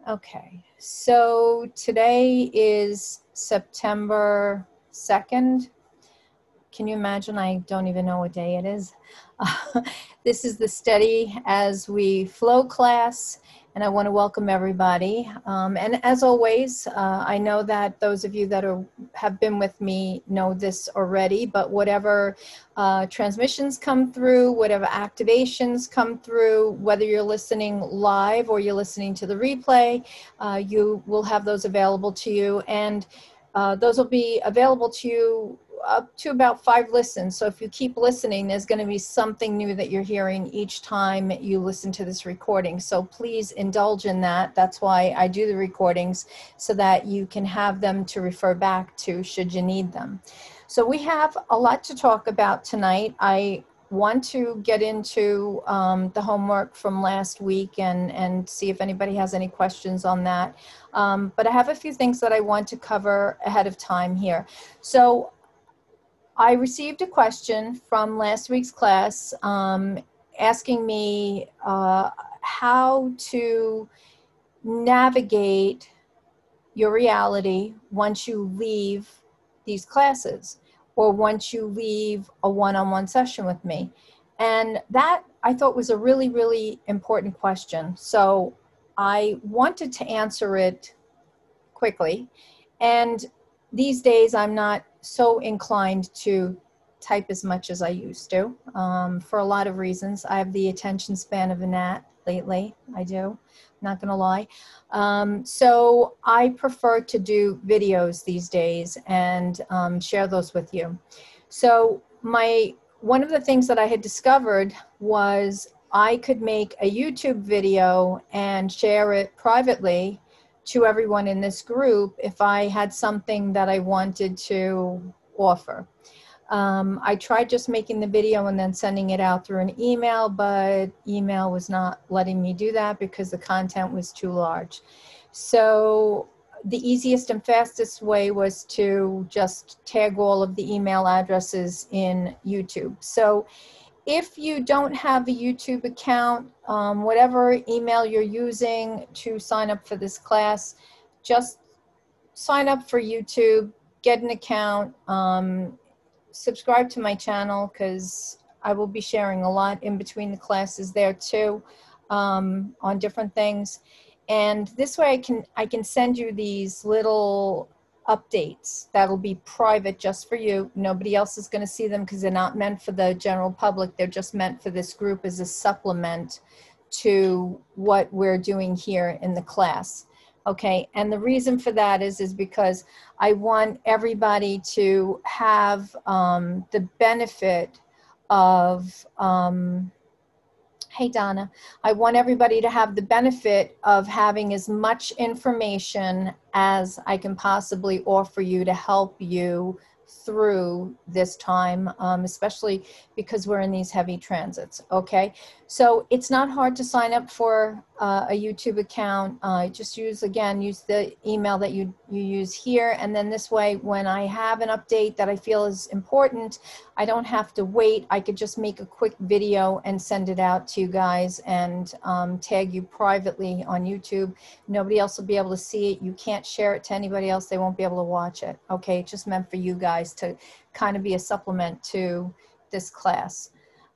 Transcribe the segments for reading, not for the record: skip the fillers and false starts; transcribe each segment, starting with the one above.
Okay, so today is September 2nd. Can you imagine? I don't even know what day it is. This is the Steady as We Flow class, and I want to welcome everybody. And as always, I know that those of you that have been with me know this already, but whatever transmissions come through, whatever activations come through, whether you're listening live or you're listening to the replay, you will have those available to you. And those will be available to you up to about 5 listens. So if you keep listening, there's going to be something new that you're hearing each time you listen to this recording. So please indulge in that. That's why I do the recordings, so that you can have them to refer back to should you need them. So we have a lot to talk about tonight. I want to get into the homework from last week and see if anybody has any questions on that. But I have a few things that I want to cover ahead of time here. So I received a question from last week's class asking me how to navigate your reality once you leave these classes, or once you leave a one-on-one session with me. And that I thought was a really, really important question. So I wanted to answer it quickly. And these days I'm not so inclined to type as much as I used to, for a lot of reasons. I have the attention span of a gnat lately. I do, not gonna lie. So I prefer to do videos these days and share those with you. So one of the things that I had discovered was I could make a YouTube video and share it privately to everyone in this group if I had something that I wanted to offer. I tried just making the video and then sending it out through an email, but email was not letting me do that because the content was too large. So the easiest and fastest way was to just tag all of the email addresses in YouTube. So if you don't have a YouTube account, whatever email you're using to sign up for this class, just sign up for YouTube, get an account, subscribe to my channel, because I will be sharing a lot in between the classes there too, on different things. And this way I can send you these little updates that'll be private just for you. Nobody else is going to see them because they're not meant for the general public. They're just meant for this group as a supplement to what we're doing here in the class. Okay, and the reason for that is because I want everybody to have the benefit of, hey Donna, I want everybody to have the benefit of having as much information as I can possibly offer you to help you through this time, especially because we're in these heavy transits. Okay, so it's not hard to sign up for a YouTube account. Just use the email that you use here, and then this way when I have an update that I feel is important, I don't have to wait. I could just make a quick video and send it out to you guys and tag you privately on YouTube. Nobody else will be able to see it. You can't share it to anybody else. They won't be able to watch it. Okay, it's just meant for you guys to kind of be a supplement to this class.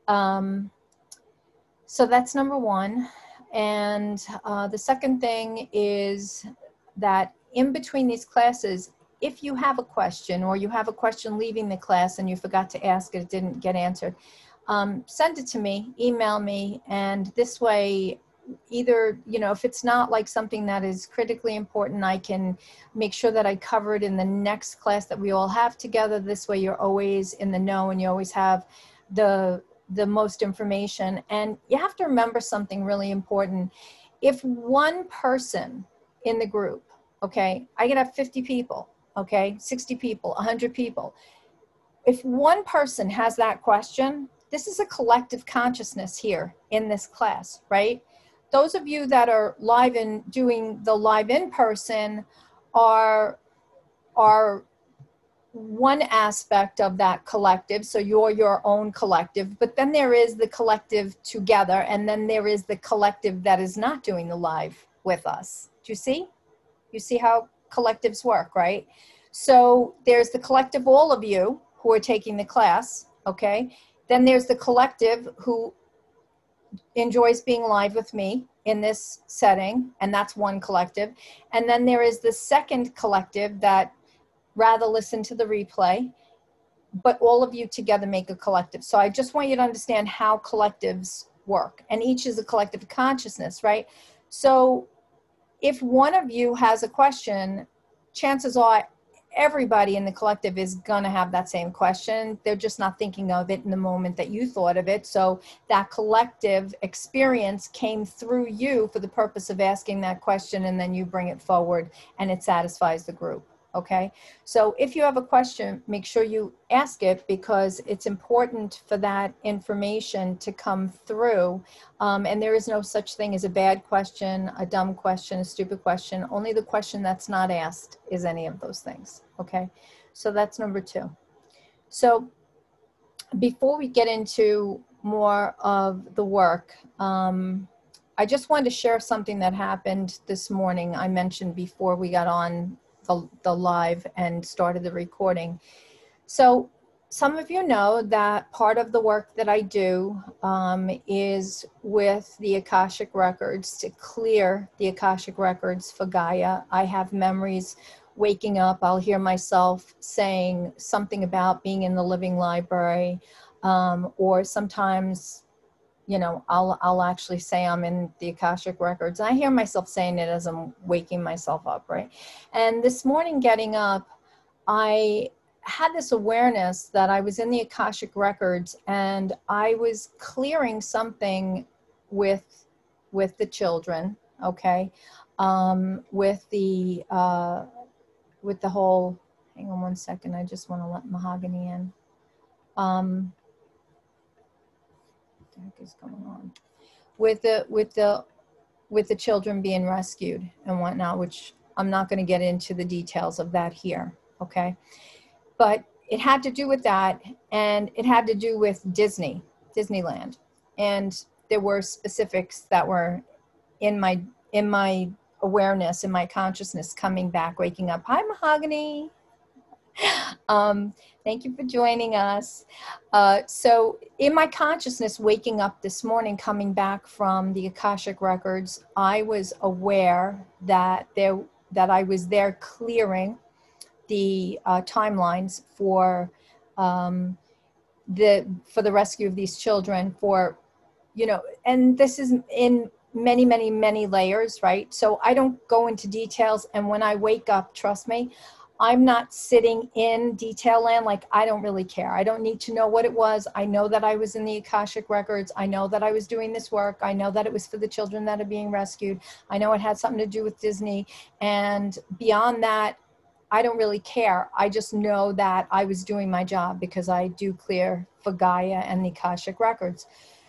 So that's number one. And the second thing is that in between these classes, if you have a question or you have a question leaving the class and you forgot to ask it, it didn't get answered, send it to me, email me, and this way, either, if it's not like something that is critically important, I can make sure that I cover it in the next class that we all have together. This way you're always in the know and you always have the most information. And you have to remember something really important. If one person in the group, okay, I could have 50 people, okay, 60 people, 100 people. If one person has that question, this is a collective consciousness here in this class, right? Those of you that are live and doing the live in person are one aspect of that collective. So you're your own collective, but then there is the collective together, and then there is the collective that is not doing the live with us. Do you see? You see how collectives work, right? So there's the collective, all of you who are taking the class, okay? Then there's the collective who enjoys being live with me in this setting, and that's one collective. And then there is the second collective that rather listen to the replay, but all of you together make a collective. So I just want you to understand how collectives work, and each is a collective consciousness, right? So if one of you has a question, chances are everybody in the collective is going to have that same question. They're just not thinking of it in the moment that you thought of it. So that collective experience came through you for the purpose of asking that question, and then you bring it forward and it satisfies the group. Okay, so if you have a question, make sure you ask it, because it's important for that information to come through. And there is no such thing as a bad question, a dumb question, a stupid question. Only the question that's not asked is any of those things. Okay, so that's number 2. So before we get into more of the work, I just wanted to share something that happened this morning. I mentioned before we got on the live and started the recording. So some of you know that part of the work that I do is with the Akashic Records, to clear the Akashic Records for Gaia. I have memories waking up. I'll hear myself saying something about being in the living library, or sometimes, you know, I'll actually say I'm in the Akashic Records. I hear myself saying it as I'm waking myself up, right? And this morning getting up, I had this awareness that I was in the Akashic Records, and I was clearing something with the children, okay? With the whole, hang on one second, I just want to let Mahogany in. What the heck is going on? With the children being rescued and whatnot, which I'm not going to get into the details of that here, okay? But it had to do with that, and it had to do with Disneyland. And there were specifics that were in my awareness, in my consciousness, coming back, waking up. Hi, Mahogany. Thank you for joining us. So in my consciousness, waking up this morning, coming back from the Akashic Records, I was aware that I was there clearing the timelines for the rescue of these children, for, you know, and this is in many, many, many layers, right? So I don't go into details. And when I wake up, trust me, I'm not sitting in detail land. Like, I don't really care. I don't need to know what it was. I know that I was in the Akashic Records. I know that I was doing this work. I know that it was for the children that are being rescued. I know it had something to do with Disney. And beyond that, I don't really care. I just know that I was doing my job, because I do clear for Gaia and the Akashic Records.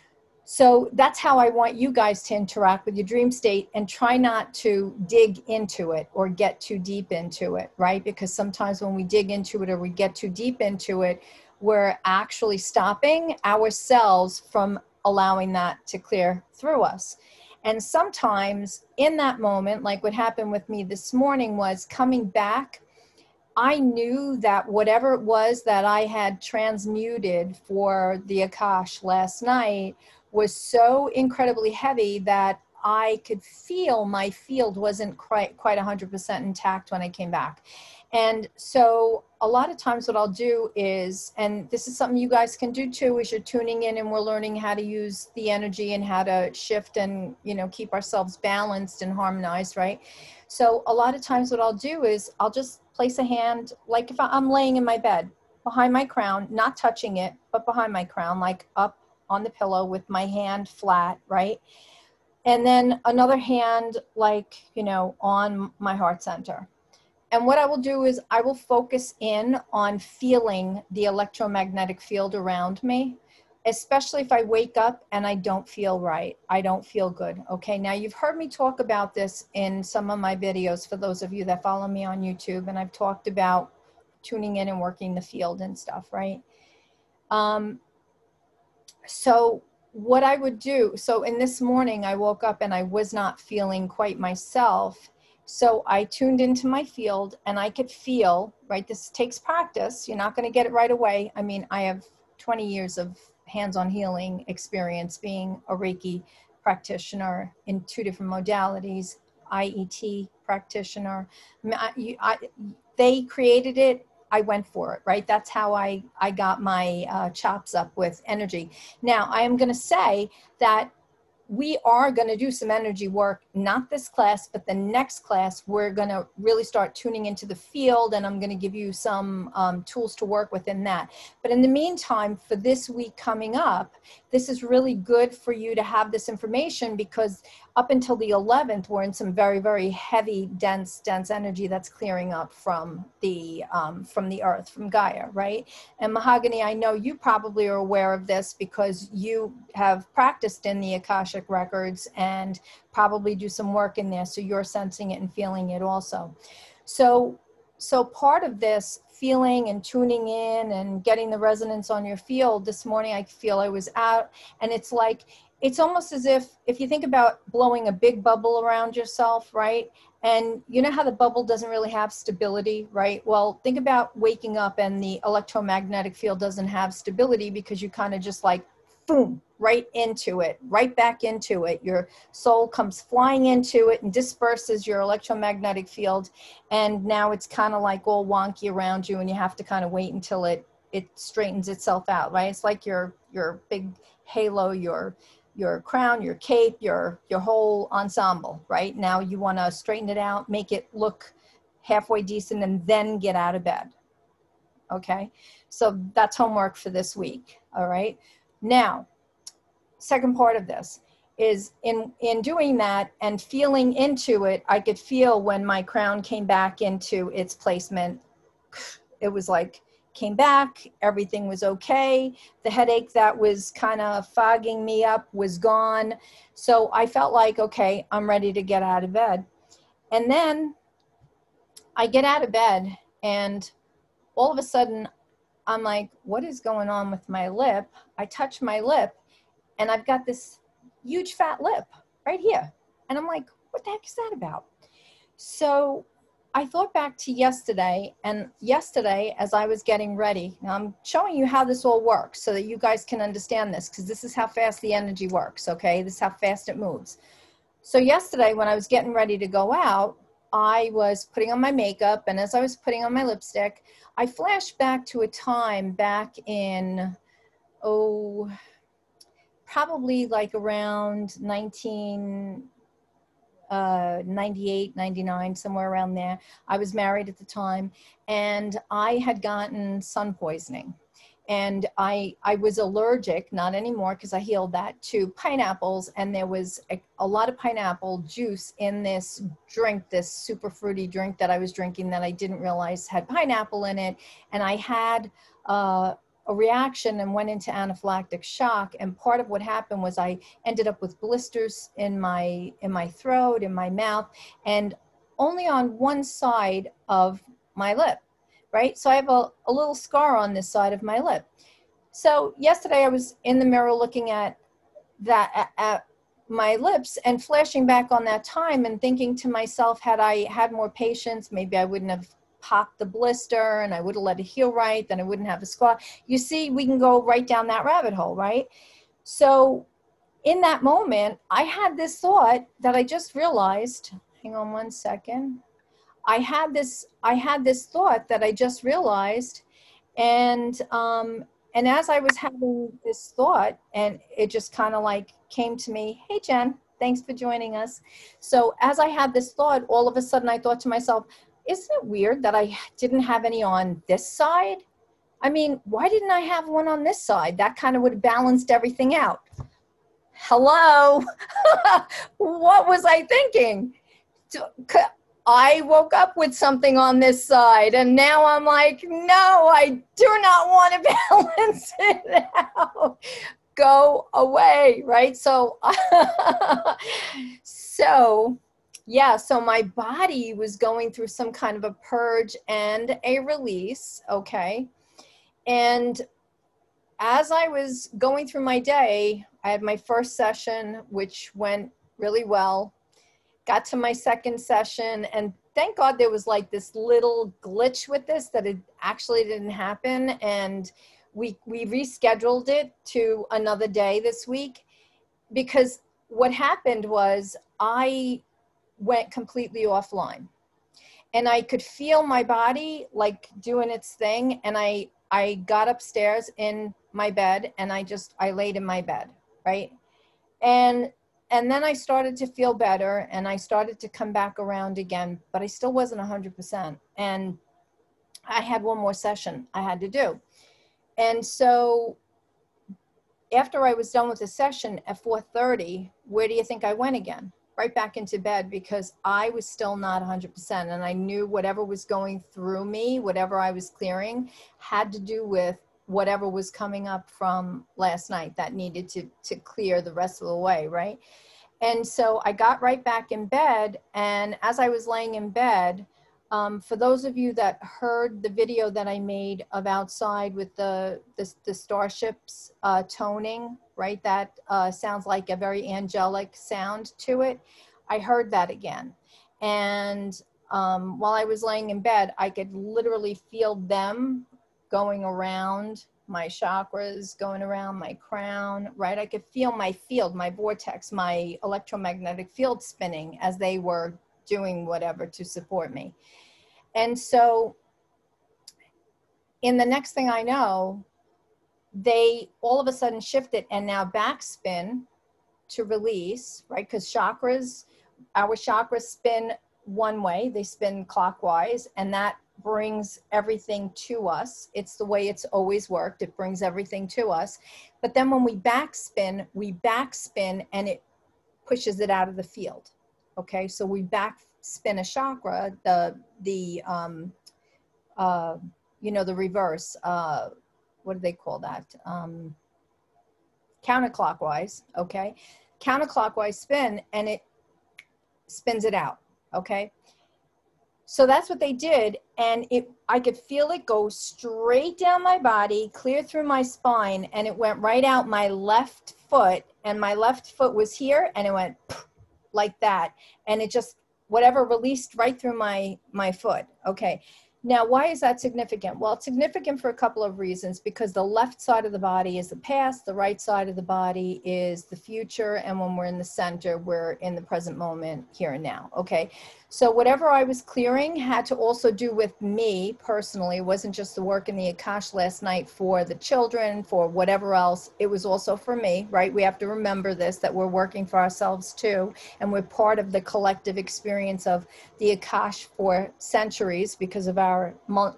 So that's how I want you guys to interact with your dream state, and try not to dig into it or get too deep into it, right? Because sometimes when we dig into it or we get too deep into it, we're actually stopping ourselves from allowing that to clear through us. And sometimes in that moment, like what happened with me this morning, was coming back, I knew that whatever it was that I had transmuted for the Akash last night was so incredibly heavy that I could feel my field wasn't quite 100% intact when I came back. And so a lot of times what I'll do is, and this is something you guys can do too, is you're tuning in and we're learning how to use the energy and how to shift and, you know, keep ourselves balanced and harmonized, right? So a lot of times what I'll do is I'll just place a hand, like if I'm laying in my bed, behind my crown, not touching it, but behind my crown, like up on the pillow with my hand flat, right? And then another hand, like, you know, on my heart center. And what I will do is I will focus in on feeling the electromagnetic field around me, especially if I wake up and I don't feel right. I don't feel good. Okay, now you've heard me talk about this in some of my videos, for those of you that follow me on YouTube, and I've talked about tuning in and working the field and stuff, right? So what I would do, so in this morning, I woke up and I was not feeling quite myself. So I tuned into my field and I could feel, right? This takes practice. You're not going to get it right away. I mean, I have 20 years of hands-on healing experience being a Reiki practitioner in 2 different modalities, IET practitioner. They created it. I went for it, right? That's how I got my chops up with energy. Now, I am going to say that we are going to do some energy work, not this class, but the next class, we're going to really start tuning into the field, and I'm going to give you some tools to work within that. But in the meantime, for this week coming up, this is really good for you to have this information, because up until the 11th, we're in some very, very heavy, dense energy that's clearing up from the earth, from Gaia, right? And Mahogany, I know you probably are aware of this because you have practiced in the Akashic records and probably do some work in there, so you're sensing it and feeling it also. So part of this feeling and tuning in and getting the resonance on your field, this morning I feel I was out, and it's like, it's almost as if you think about blowing a big bubble around yourself, right? And you know how the bubble doesn't really have stability, right? Well, think about waking up and the electromagnetic field doesn't have stability, because you kind of just like, boom, right into it, right back into it. Your soul comes flying into it and disperses your electromagnetic field. And now it's kind of like all wonky around you, and you have to kind of wait until it straightens itself out, right? It's like your big halo, your crown, your cape, your whole ensemble, right? Now you want to straighten it out, make it look halfway decent, and then get out of bed. Okay, so that's homework for this week. All right. Now, second part of this is in doing that and feeling into it, I could feel when my crown came back into its placement. It was like, came back, everything was okay. The headache that was kind of fogging me up was gone. So I felt like, okay, I'm ready to get out of bed. And then I get out of bed, and all of a sudden I'm like, what is going on with my lip? I touch my lip, and I've got this huge fat lip right here. And I'm like, what the heck is that about? So I thought back to yesterday, and yesterday as I was getting ready, now I'm showing you how this all works so that you guys can understand this, because this is how fast the energy works, okay? This is how fast it moves. So yesterday when I was getting ready to go out, I was putting on my makeup, and as I was putting on my lipstick, I flashed back to a time back in, probably like around 1998, 99, somewhere around there. I was married at the time, and I had gotten sun poisoning. And I was allergic, not anymore because I healed that, to pineapples. And there was a lot of pineapple juice in this drink, this super fruity drink that I was drinking that I didn't realize had pineapple in it. And I had a reaction and went into anaphylactic shock. And part of what happened was I ended up with blisters in my throat, in my mouth, and only on one side of my lip. Right? So I have a little scar on this side of my lip. So yesterday I was in the mirror looking at that, at my lips, and flashing back on that time and thinking to myself, had I had more patience, maybe I wouldn't have popped the blister and I would have let it heal right, then I wouldn't have a scar. You see, we can go right down that rabbit hole, right? So in that moment, I had this thought that I just realized, hang on one second. I had this thought that I just realized, and as I was having this thought, and it just kind of like came to me, hey Jen, thanks for joining us. So as I had this thought, all of a sudden I thought to myself, isn't it weird that I didn't have any on this side? I mean, why didn't I have one on this side? That kind of would have balanced everything out. Hello? What was I thinking? I woke up with something on this side, and now I'm like, no, I do not want to balance it out. Go away, right? So, so my body was going through some kind of a purge and a release, okay? And as I was going through my day, I had my first session, which went really well. Got to my second session, and thank God there was like this little glitch with this that it actually didn't happen. And we rescheduled it to another day this week, because what happened was I went completely offline, and I could feel my body like doing its thing. And I got upstairs in my bed, and I laid in my bed, right? And then I started to feel better, and I started to come back around again, but I still wasn't 100%. And I had one more session I had to do. And so after I was done with the session at 4:30, where do you think I went again? Right back into bed, because I was still not 100%. And I knew whatever was going through me, whatever I was clearing, had to do with whatever was coming up from last night that needed to clear the rest of the way, right? And so I got right back in bed. And as I was laying in bed, for those of you that heard the video that I made of outside with the starships toning, right? That sounds like a very angelic sound to it. I heard that again. And while I was laying in bed, I could literally feel them going around my chakras, going around my crown, right? I could feel my field, my vortex, my electromagnetic field spinning as they were doing whatever to support me. And so in the next thing I know, they all of a sudden shifted and now backspin to release, right? Because chakras, our chakras spin one way, they spin clockwise, and that brings everything to us. It's the way it's always worked. It brings everything to us. But then when we backspin and it pushes it out of the field. Okay, so we backspin a chakra, the reverse, what do they call that? Counterclockwise, okay? Counterclockwise spin, and it spins it out, okay? So that's what they did, and I could feel it go straight down my body, clear through my spine, and it went right out my left foot, and my left foot was here, and it went like that, and it just, whatever, released right through my foot, okay? Now, why is that significant? Well, it's significant for a couple of reasons, because the left side of the body is the past, the right side of the body is the future, and when we're in the center, we're in the present moment, here and now, okay? So whatever I was clearing had to also do with me personally. It wasn't just the work in the Akash last night for the children, for whatever else. It was also for me, right? We have to remember this, that we're working for ourselves too, and we're part of the collective experience of the Akash for centuries because of our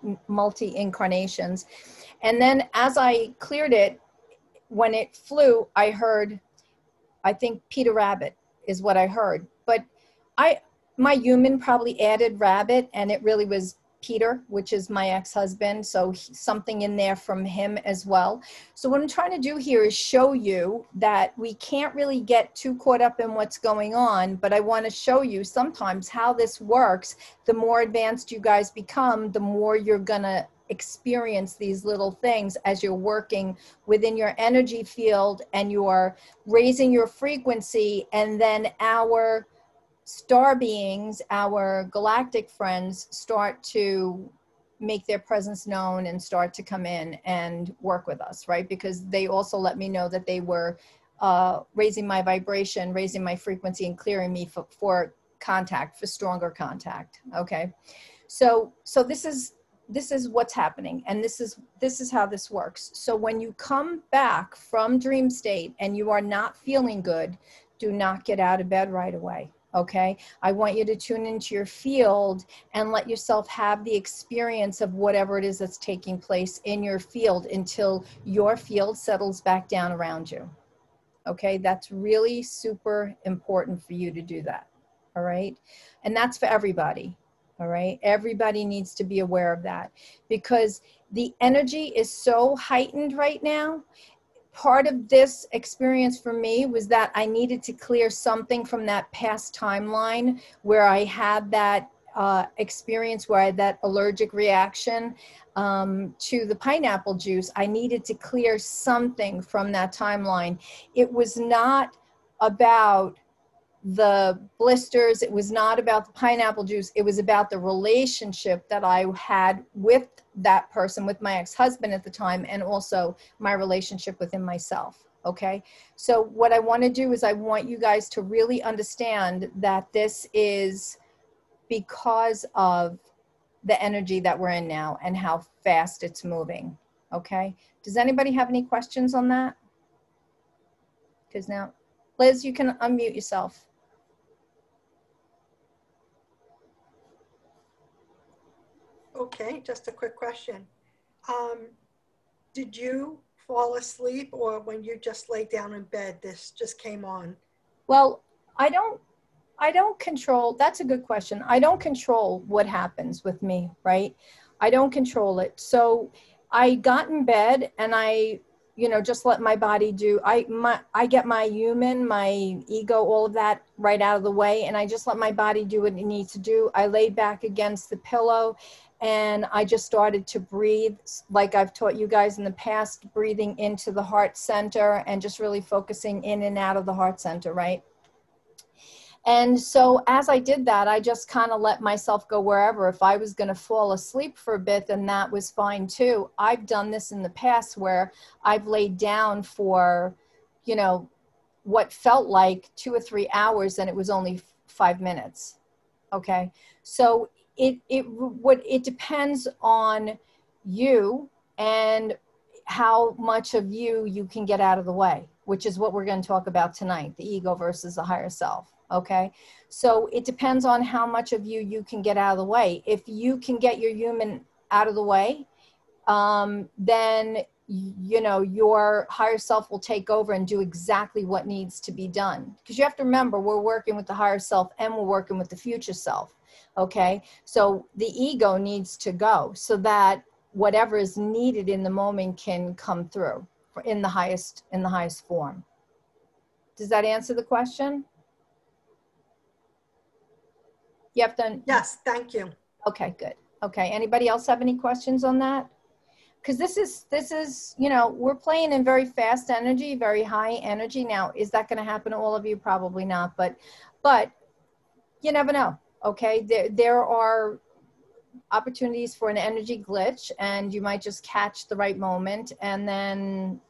multi-incarnations. And then as I cleared it, when it flew, I heard, I think Peter Rabbit is what I heard. But my human probably added rabbit, and it really was Peter, which is my ex-husband. So something in there from him as well. So what I'm trying to do here is show you that we can't really get too caught up in what's going on, but I want to show you sometimes how this works. The more advanced you guys become, the more you're going to experience these little things as you're working within your energy field and you're raising your frequency, and then our star beings, our galactic friends, start to make their presence known and start to come in and work with us, right? Because they also let me know that they were raising my vibration, raising my frequency, and clearing me for contact, for stronger contact, okay? So this is what's happening, and this is how this works. So when you come back from dream state and you are not feeling good, do not get out of bed right away. Okay, I want you to tune into your field and let yourself have the experience of whatever it is that's taking place in your field until your field settles back down around you. Okay, that's really super important for you to do that. All right, and that's for everybody. All right, everybody needs to be aware of that, because the energy is so heightened right now. Part of this experience for me was that I needed to clear something from that past timeline where I had that experience where I had that allergic reaction to the pineapple juice, I needed to clear something from that timeline. It was not about the blisters. It was not about the pineapple juice. It was about the relationship that I had with that person, with my ex-husband at the time, and also my relationship within myself. Okay. So what I want to do is I want you guys to really understand that this is because of the energy that we're in now and how fast it's moving. Okay. Does anybody have any questions on that? Because now, Liz, you can unmute yourself. Okay, just a quick question. Did you fall asleep, or when you just lay down in bed, this just came on? Well, I don't control, that's a good question. I don't control what happens with me, right? I don't control it. So I got in bed and I, just let my body do, I get my human, my ego, all of that right out of the way. And I just let my body do what it needs to do. I laid back against the pillow and I just started to breathe like I've taught you guys in the past, breathing into the heart center and just really focusing in and out of the heart center, right? And so as I did that, I just kind of let myself go wherever. If I was going to fall asleep for a bit, then that was fine too. I've done this in the past where I've laid down for, what felt like 2 or 3 hours and it was only 5 minutes. Okay. So it depends on you and how much of you can get out of the way, which is what we're going to talk about tonight, the ego versus the higher self. Okay. So it depends on how much of you can get out of the way. If you can get your human out of the way, then, your higher self will take over and do exactly what needs to be done. Because you have to remember, we're working with the higher self and we're working with the future self. Okay. So the ego needs to go so that whatever is needed in the moment can come through in the highest form. Does that answer the question? You have to. Yes, thank you. Okay, good. Okay. Anybody else have any questions on that? Because this is, we're playing in very fast energy, very high energy. Now, is that going to happen to all of you? Probably not, but you never know. Okay. There are opportunities for an energy glitch and you might just catch the right moment and then,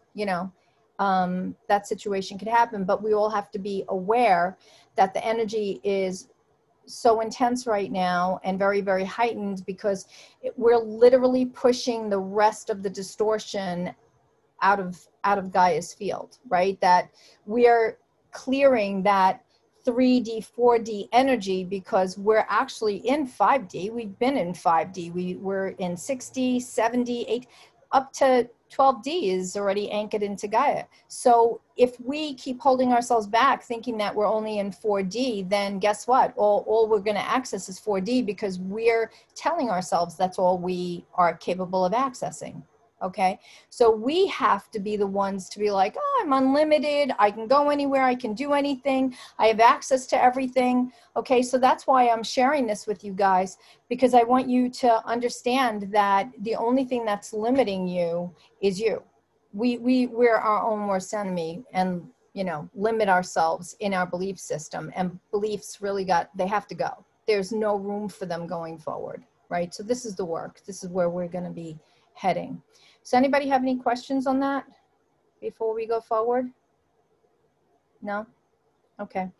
that situation could happen, but we all have to be aware that the energy is so intense right now and very, very heightened because we're literally pushing the rest of the distortion out of Gaia's field, right? That we are clearing that 3D, 4D energy because we're actually in 5D. We've been in 5D. We're in 60, 70, 8, up to 12D is already anchored into Gaia. So if we keep holding ourselves back thinking that we're only in 4D, then guess what? All we're going to access is 4D because we're telling ourselves that's all we are capable of accessing. Okay. So we have to be the ones to be like, oh, I'm unlimited. I can go anywhere. I can do anything. I have access to everything. Okay. So that's why I'm sharing this with you guys, because I want you to understand that the only thing that's limiting you is you. We're our own worst enemy and, limit ourselves in our belief system, and beliefs really they have to go. There's no room for them going forward. Right. So this is the work. This is where we're going to be heading. Does anybody have any questions on that before we go forward? No? Okay.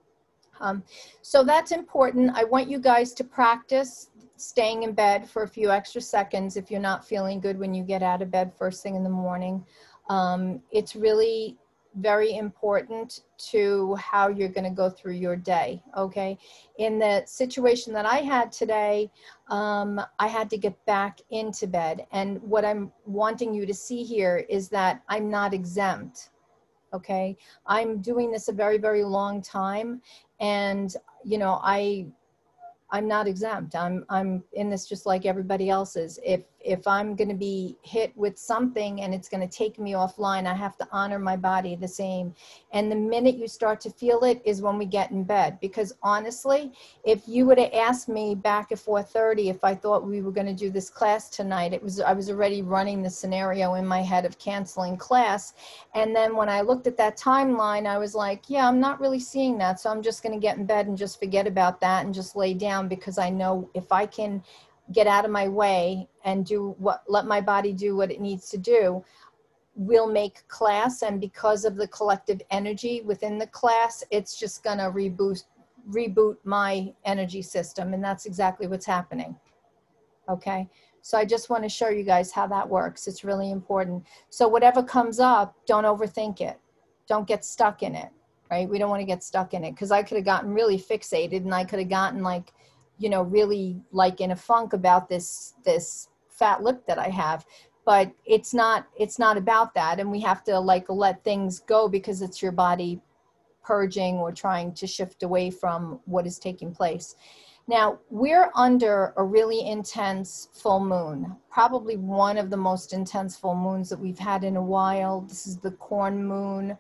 So that's important. I want you guys to practice staying in bed for a few extra seconds if you're not feeling good when you get out of bed first thing in the morning. It's really very important to how you're going to go through your day. Okay. In the situation that I had today, I had to get back into bed. And what I'm wanting you to see here is that I'm not exempt. Okay. I'm doing this a very, very long time. And, I'm not exempt. I'm in this just like everybody else is. if I'm going to be hit with something and it's going to take me offline, I have to honor my body the same. And the minute you start to feel it is when we get in bed. Because honestly, if you would have asked me back at 4:30 if I thought we were going to do this class tonight, I was already running the scenario in my head of canceling class. And then when I looked at that timeline, I was like, yeah, I'm not really seeing that. So I'm just going to get in bed and just forget about that and just lay down, because I know if I can get out of my way and let my body do what it needs to do, we'll make class. And because of the collective energy within the class, it's just going to reboot my energy system. And that's exactly what's happening. Okay. So I just want to show you guys how that works. It's really important. So whatever comes up, don't overthink it. Don't get stuck in it, right? We don't want to get stuck in it, because I could have gotten really fixated, and I could have gotten like, you know, really like in a funk about this fat lip that I have. But it's not about that. And we have to like let things go, because it's your body purging or trying to shift away from what is taking place. Now, we're under a really intense full moon, probably one of the most intense full moons that we've had in a while. This is the corn moon.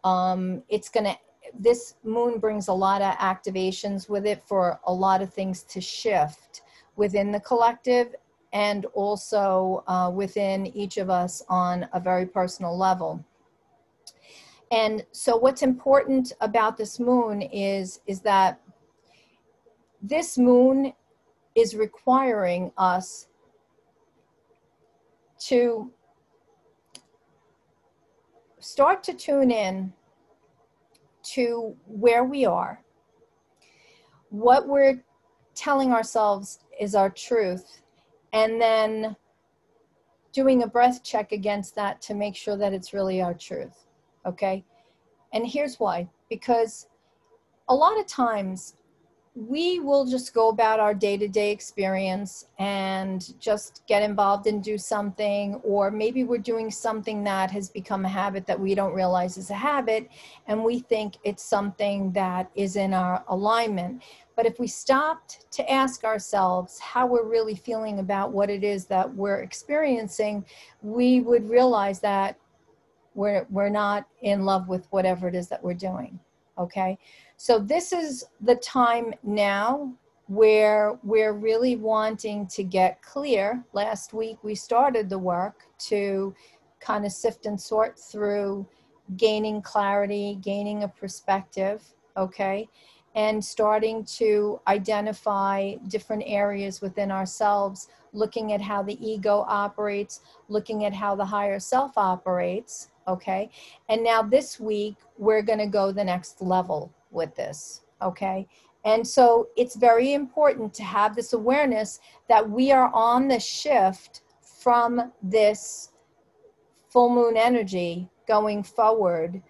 This moon brings a lot of activations with it for a lot of things to shift within the collective, and also within each of us on a very personal level. And so what's important about this moon is that this moon is requiring us to start to tune in to where we are, what we're telling ourselves is our truth, and then doing a breath check against that to make sure that it's really our truth. Okay? And here's why. Because a lot of times we will just go about our day-to-day experience and just get involved and do something, or maybe we're doing something that has become a habit that we don't realize is a habit, and we think it's something that is in our alignment. But if we stopped to ask ourselves how we're really feeling about what it is that we're experiencing, we would realize that we're not in love with whatever it is that we're doing. Okay, so this is the time now where we're really wanting to get clear. Last week we started the work to kind of sift and sort through gaining clarity, gaining a perspective, okay, and starting to identify different areas within ourselves, looking at how the ego operates, looking at how the higher self operates. Okay. And now this week, we're going to go the next level with this. Okay. And so it's very important to have this awareness that we are on the shift from this full moon energy going forward.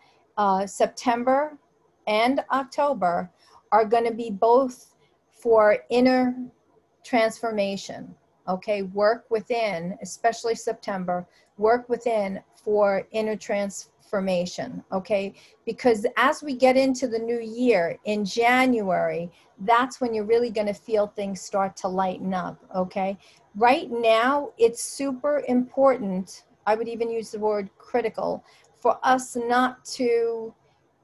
September and October are going to be both for inner transformation. Okay. Work within, especially September, work within for inner transformation, okay? Because as we get into the new year in January, that's when you're really going to feel things start to lighten up, okay? Right now, it's super important, I would even use the word critical, for us not to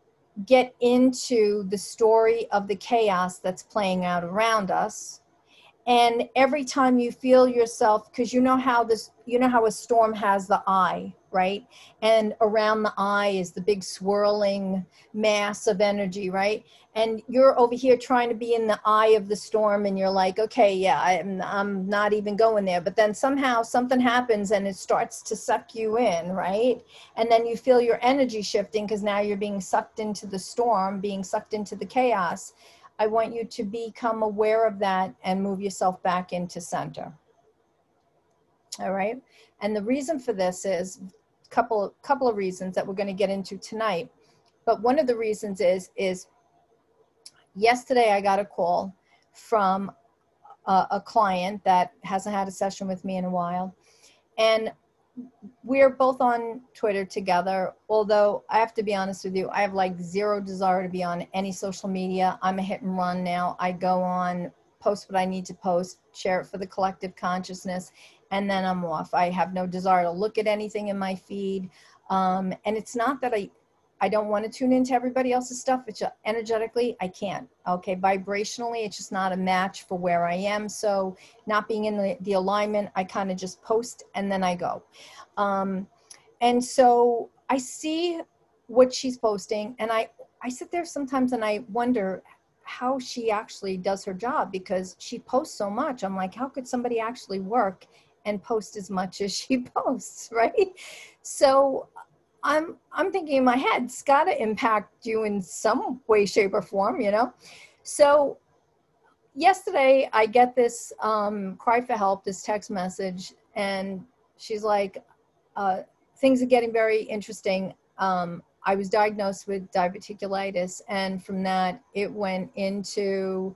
get into the story of the chaos that's playing out around us. And every time you feel yourself, because you know how a storm has the eye, right? And around the eye is the big swirling mass of energy, right? And you're over here trying to be in the eye of the storm, and you're like, okay, yeah, I'm not even going there. But then somehow something happens and it starts to suck you in, right? And then you feel your energy shifting, because now you're being sucked into the storm, being sucked into the chaos. I want you to become aware of that and move yourself back into center. All right. And the reason for this is a couple of reasons that we're going to get into tonight. But one of the reasons is yesterday I got a call from a client that hasn't had a session with me in a while. And we're both on Twitter together, although I have to be honest with you, I have like zero desire to be on any social media. I'm a hit and run now. I go on post what I need to post, share it for the collective consciousness, and then I'm off. I have no desire to look at anything in my feed. And it's not that I don't want to tune into everybody else's stuff. It's just, energetically, I can't. Okay, vibrationally, it's just not a match for where I am. So not being in the alignment, I kind of just post and then I go. And so I see what she's posting, and I sit there sometimes and I wonder how she actually does her job, because she posts so much. I'm like, how could somebody actually work and post as much as she posts, right? So I'm thinking in my head, it's got to impact you in some way, shape, or form, you know? So yesterday I get this cry for help, this text message, and she's like, things are getting very interesting. I was diagnosed with diverticulitis, and from that it went into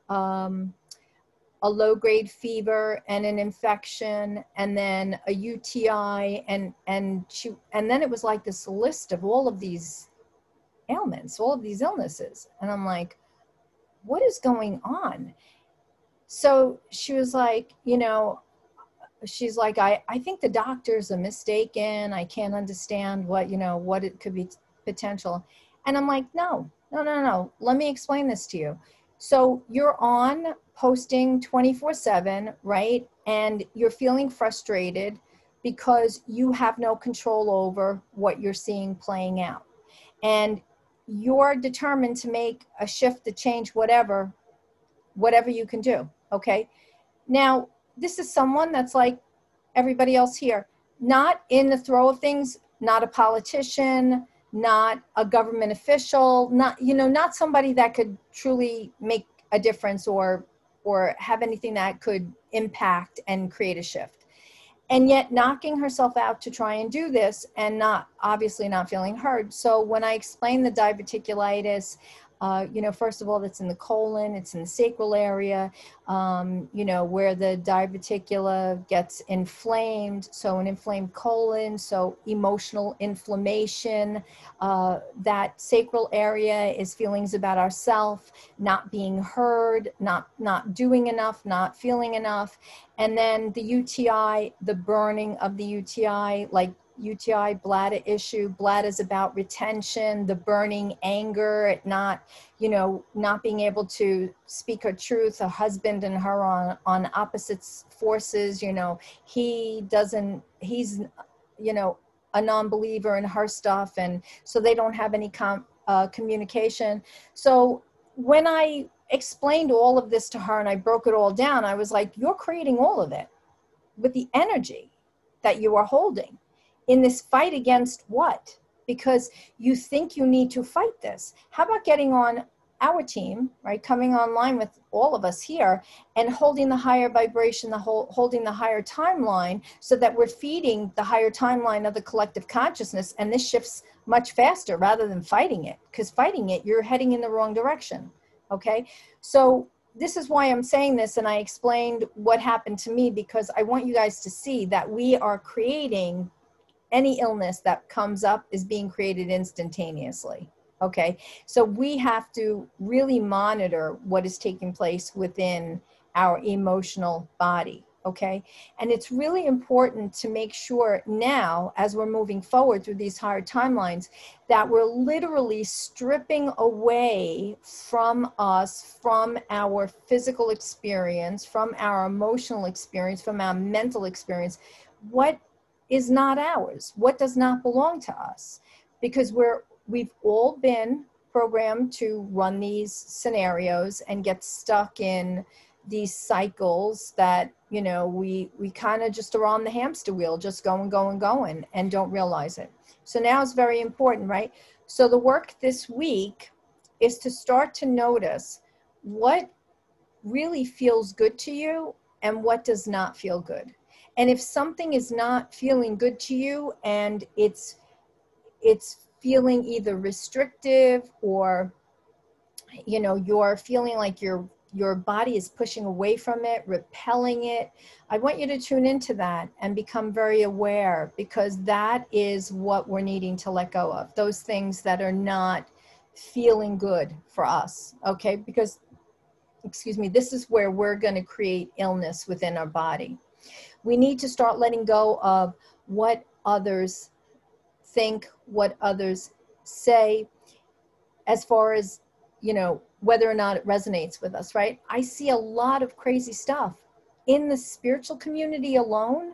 a low-grade fever and an infection, and then a UTI, and then it was like this list of all of these ailments, all of these illnesses, and I'm like, what is going on? So she was like, you know, she's like, I think the doctors are mistaken. I can't understand what, you know, what it could be potential. And I'm like, no. Let me explain this to you. So you're on posting 24/7, right? And you're feeling frustrated because you have no control over what you're seeing playing out. And you're determined to make a shift, to change whatever you can do. Okay. Now, this is someone that's like everybody else here, not in the throw of things, not a politician, not a government official, not, you know, not somebody that could truly make a difference or have anything that could impact and create a shift. And yet knocking herself out to try and do this, and obviously not feeling heard. So when I explained the diverticulitis, you know, first of all, it's in the colon, it's in the sacral area, you know, where the diverticula gets inflamed. So an inflamed colon, so emotional inflammation, that sacral area is feelings about ourself, not being heard, not doing enough, not feeling enough. And then the UTI, the burning of the UTI, like UTI, bladder issue. Bladder is about retention, the burning anger at not being able to speak her truth. A husband and her on opposites forces. You know, he's, you know, a non-believer in her stuff, and so they don't have any communication. So when I explained all of this to her and I broke it all down, I was like, you're creating all of it with the energy that you are holding in this fight against what? Because you think you need to fight this. How about getting on our team, right? Coming online with all of us here and holding the higher vibration, holding the higher timeline, so that we're feeding the higher timeline of the collective consciousness, and this shifts much faster rather than fighting it. Because fighting it, you're heading in the wrong direction. Okay, so this is why I'm saying this, and I explained what happened to me, because I want you guys to see that we are creating, any illness that comes up is being created instantaneously. Okay, so we have to really monitor what is taking place within our emotional body. Okay, and it's really important to make sure now, as we're moving forward through these higher timelines, that we're literally stripping away from us, from our physical experience, from our emotional experience, from our mental experience, what is not ours, what does not belong to us. Because we've all been programmed to run these scenarios and get stuck in these cycles that, you know, we kind of just are on the hamster wheel, just going and don't realize it. So now it's very important, right? So the work this week is to start to notice what really feels good to you and what does not feel good. And if something is not feeling good to you and it's feeling either restrictive, or, you know, you're feeling like your body is pushing away from it, repelling it, I want you to tune into that and become very aware, because that is what we're needing to let go of, those things that are not feeling good for us. Okay, because excuse me, this is where we're going to create illness within our body. We need to start letting go of what others think, what others say, as far as, you know, whether or not it resonates with us, right? I see a lot of crazy stuff in the spiritual community alone.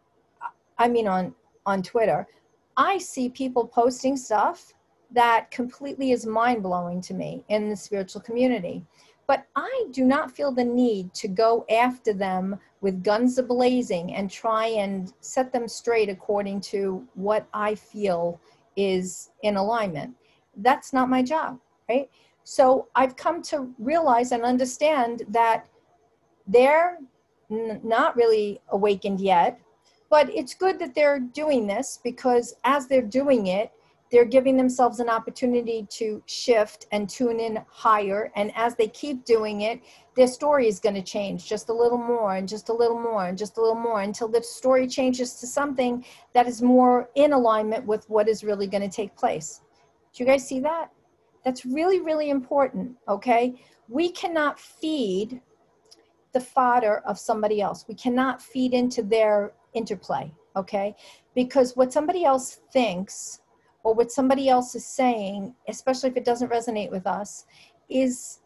I mean, on Twitter, I see people posting stuff that completely is mind-blowing to me in the spiritual community. But I do not feel the need to go after them with guns a-blazing and try and set them straight according to what I feel is in alignment. That's not my job, right? So I've come to realize and understand that they're not really awakened yet, but it's good that they're doing this, because as they're doing it, they're giving themselves an opportunity to shift and tune in higher. And as they keep doing it, their story is going to change just a little more and just a little more and just a little more, until the story changes to something that is more in alignment with what is really going to take place. Do you guys see that? That's really, really important, okay? We cannot feed the fodder of somebody else. We cannot feed into their interplay, okay? Because what somebody else thinks or what somebody else is saying, especially if it doesn't resonate with us, is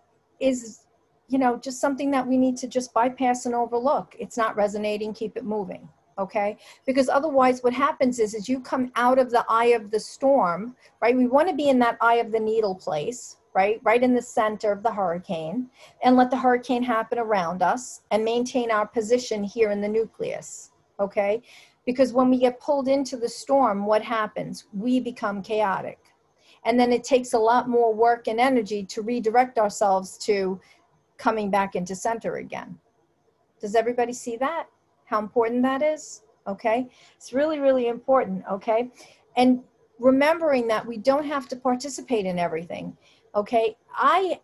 you know, just something that we need to just bypass and overlook. It's not resonating, keep it moving, okay? Because otherwise what happens is you come out of the eye of the storm, right? We want to be in that eye of the needle place, right? Right in the center of the hurricane, and let the hurricane happen around us and maintain our position here in the nucleus, okay? Because when we get pulled into the storm, what happens? We become chaotic. And then it takes a lot more work and energy to redirect ourselves to coming back into center again. Does everybody see that? How important that is? Okay? It's really, really important, okay? And remembering that we don't have to participate in everything, okay? I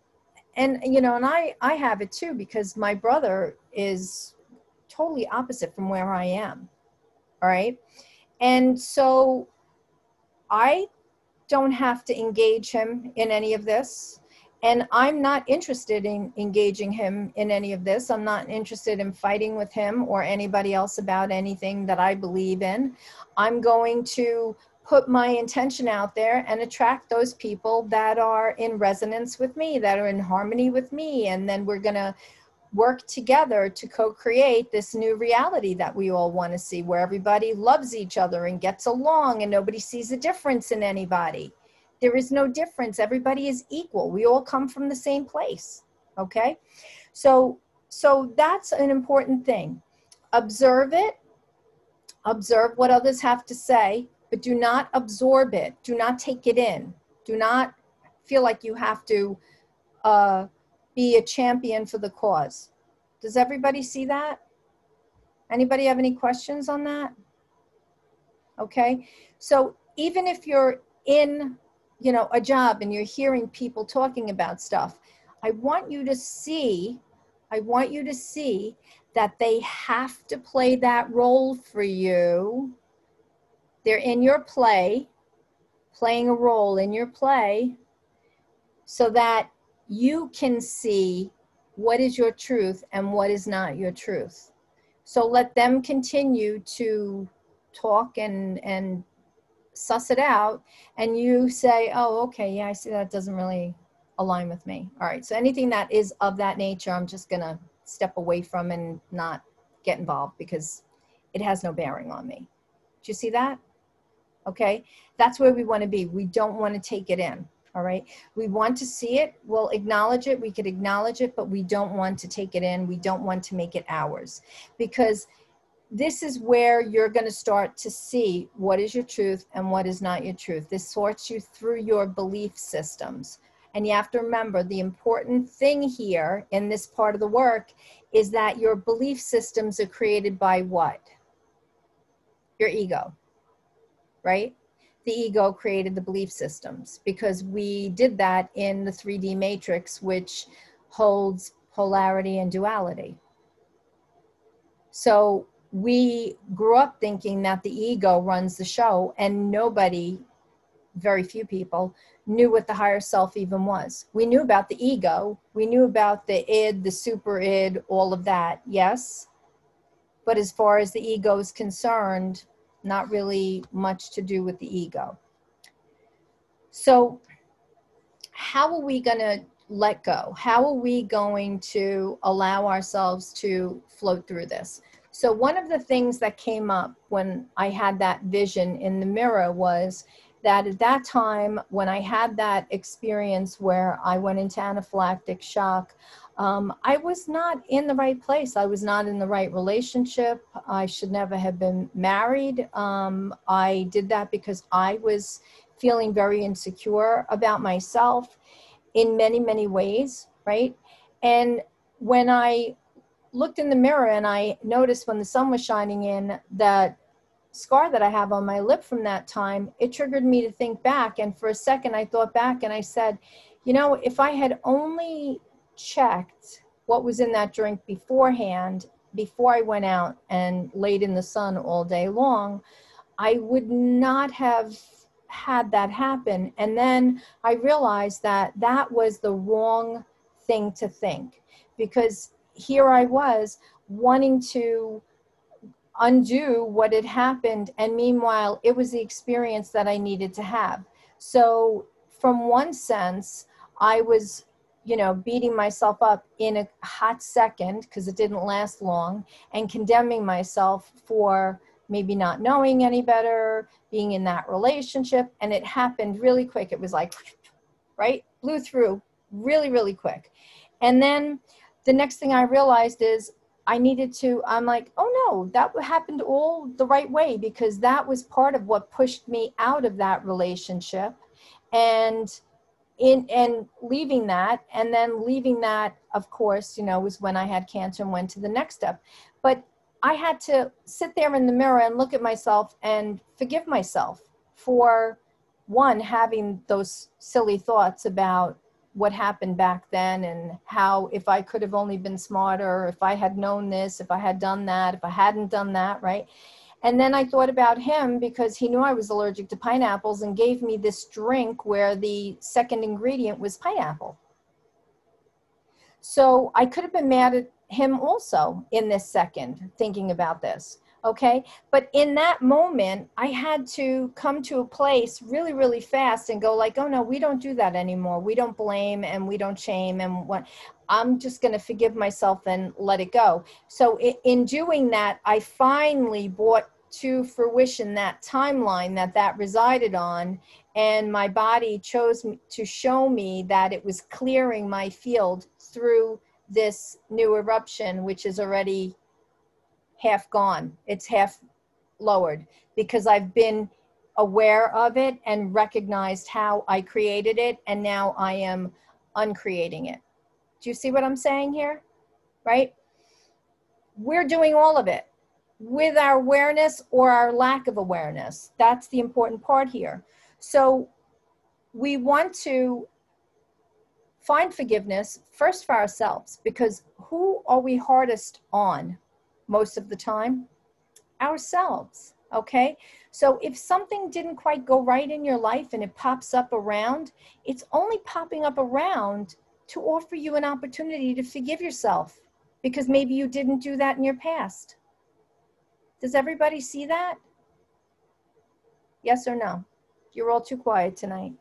have it too, because my brother is totally opposite from where I am, all right? And so I don't have to engage him in any of this. And I'm not interested in engaging him in any of this. I'm not interested in fighting with him or anybody else about anything that I believe in. I'm going to put my intention out there and attract those people that are in resonance with me, that are in harmony with me. And then we're going to work together to co-create this new reality that we all want to see, where everybody loves each other and gets along and nobody sees a difference in anybody. There is no difference. Everybody is equal. We all come from the same place. Okay? So that's an important thing. Observe it. Observe what others have to say, but do not absorb it. Do not take it in. Do not feel like you have to be a champion for the cause. Does everybody see that? Anybody have any questions on that? Okay. So even if you're in, you know, a job and you're hearing people talking about stuff, I want you to see that they have to play that role for you. They're in your play, playing a role in your play, so that you can see what is your truth and what is not your truth. So let them continue to talk and suss it out, and you say, oh, okay, yeah, I see that doesn't really align with me. All right, so anything that is of that nature, I'm just gonna step away from and not get involved, because it has no bearing on me. Do you see that? Okay, that's where we want to be. We don't want to take it in. All right, we want to see it, we'll acknowledge it, we could acknowledge it, but we don't want to take it in, we don't want to make it ours, because this is where you're going to start to see what is your truth and what is not your truth. This sorts you through your belief systems. And you have to remember, the important thing here in this part of the work is that your belief systems are created by what? Your ego, right? The ego created the belief systems, because we did that in the 3D matrix, which holds polarity and duality. So we grew up thinking that the ego runs the show, and nobody very few people knew what the higher self even was. We knew about the ego. We knew about the id, the super id, all of that. Yes. But as far as the ego is concerned, not really much to do with the ego. So how are we going to let go? How are we going to allow ourselves to float through this? So one of the things that came up when I had that vision in the mirror was that at that time, when I had that experience where I went into anaphylactic shock, I was not in the right place. I was not in the right relationship. I should never have been married. I did that because I was feeling very insecure about myself in many, many ways, right? And when I looked in the mirror and I noticed when the sun was shining in that scar that I have on my lip from that time, it triggered me to think back. And for a second, I thought back and I said, you know, if I had only checked what was in that drink beforehand, before I went out and laid in the sun all day long, I would not have had that happen. And then I realized that that was the wrong thing to think, because here I was wanting to undo what had happened, and meanwhile it was the experience that I needed to have. So from one sense, I was, you know, beating myself up in a hot second because it didn't last long, and condemning myself for maybe not knowing any better, being in that relationship, and it happened really quick. It was like, right, blew through really, really quick. And then the next thing I realized is I'm like, oh no, that happened all the right way, because that was part of what pushed me out of that relationship. And leaving that, and then leaving that, of course, you know, was when I had cancer and went to the next step. But I had to sit there in the mirror and look at myself and forgive myself for, one, having those silly thoughts about what happened back then, and how if I could have only been smarter, if I had known this, if I had done that, if I hadn't done that, right? And then I thought about him, because he knew I was allergic to pineapples and gave me this drink where the second ingredient was pineapple. So I could have been mad at him also in this second, thinking about this. Okay. But in that moment, I had to come to a place really, really fast and go like, oh no, we don't do that anymore. We don't blame and we don't shame. And what, I'm just going to forgive myself and let it go. So in doing that, I finally brought to fruition that timeline that resided on. And my body chose to show me that it was clearing my field through this new eruption, which is already half gone. It's half lowered, because I've been aware of it and recognized how I created it, and now I am uncreating it. Do you see what I'm saying here? Right? We're doing all of it with our awareness or our lack of awareness. That's the important part here. So we want to find forgiveness first for ourselves, because who are we hardest on most of the time? Ourselves. Okay. So if something didn't quite go right in your life and it pops up around, it's only popping up around to offer you an opportunity to forgive yourself, because maybe you didn't do that in your past. Does everybody see that? Yes or no? You're all too quiet tonight.